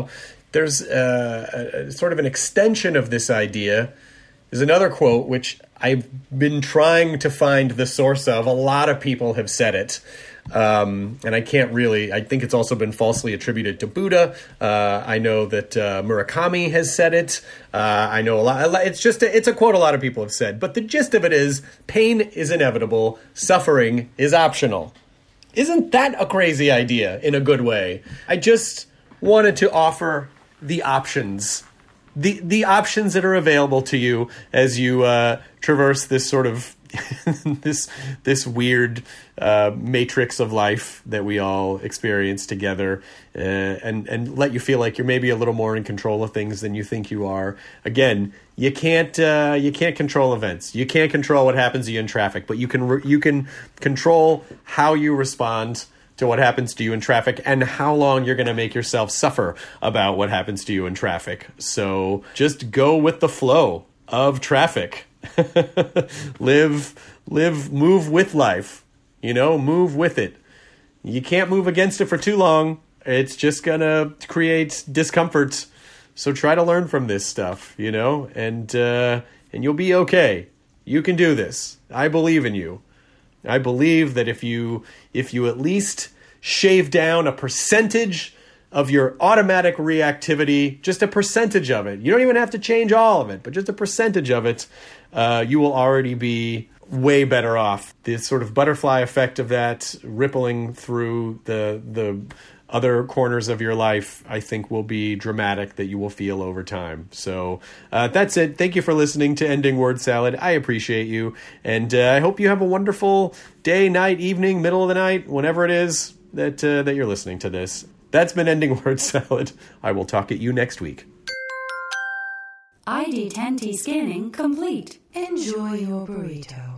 Speaker 5: there's a sort of an extension of this idea. There's another quote, which I've been trying to find the source of. A lot of people have said it. And I think it's also been falsely attributed to Buddha. I know that Murakami has said it. I know a lot. It's a quote a lot of people have said. But the gist of it is, pain is inevitable. Suffering is optional. Isn't that a crazy idea in a good way? I just wanted to offer the options. The options that are available to you as you traverse this sort of this weird matrix of life that we all experience together, and let you feel like you're maybe a little more in control of things than you think you are. Again, you can't control events. You can't control what happens to you in traffic, but you can control how you respond to what happens to you in traffic and how long you're going to make yourself suffer about what happens to you in traffic. So just go with the flow of traffic. Move with life, move with it. You can't move against it for too long. It's just going to create discomfort. So try to learn from this stuff, and you'll be okay. You can do this. I believe in you. I believe that if you at least shave down a percentage of your automatic reactivity, just a percentage of it. You don't even have to change all of it, but just a percentage of it, you will already be way better off. The sort of butterfly effect of that rippling through the other corners of your life, I think, will be dramatic, that you will feel over time. So that's it. Thank you for listening to Ending Word Salad. I appreciate you. And I hope you have a wonderful day, night, evening, middle of the night, whenever it is that you're listening to this. That's been Ending Word Salad. I will talk at you next week.
Speaker 6: ID10T scanning complete. Enjoy your burrito.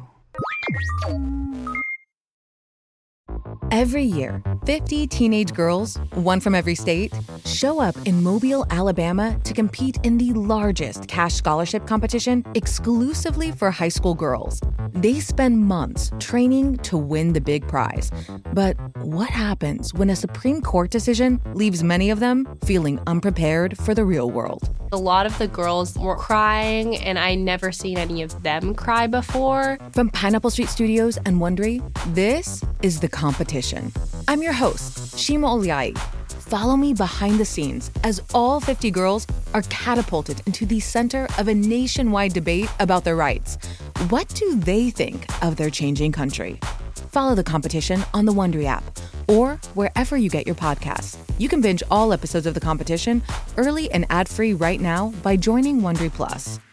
Speaker 9: Every year, 50 teenage girls, one from every state, show up in Mobile, Alabama to compete in the largest cash scholarship competition exclusively for high school girls. They spend months training to win the big prize. But what happens when a Supreme Court decision leaves many of them feeling unprepared for the real world?
Speaker 10: A lot of the girls were crying, and I never seen any of them cry before.
Speaker 9: From Pineapple Street Studios and Wondery, this is The Competition. I'm your host, Shima Oliai. Follow me behind the scenes as all 50 girls are catapulted into the center of a nationwide debate about their rights. What do they think of their changing country? Follow The Competition on the Wondery app or wherever you get your podcasts. You can binge all episodes of The Competition early and ad-free right now by joining Wondery Plus.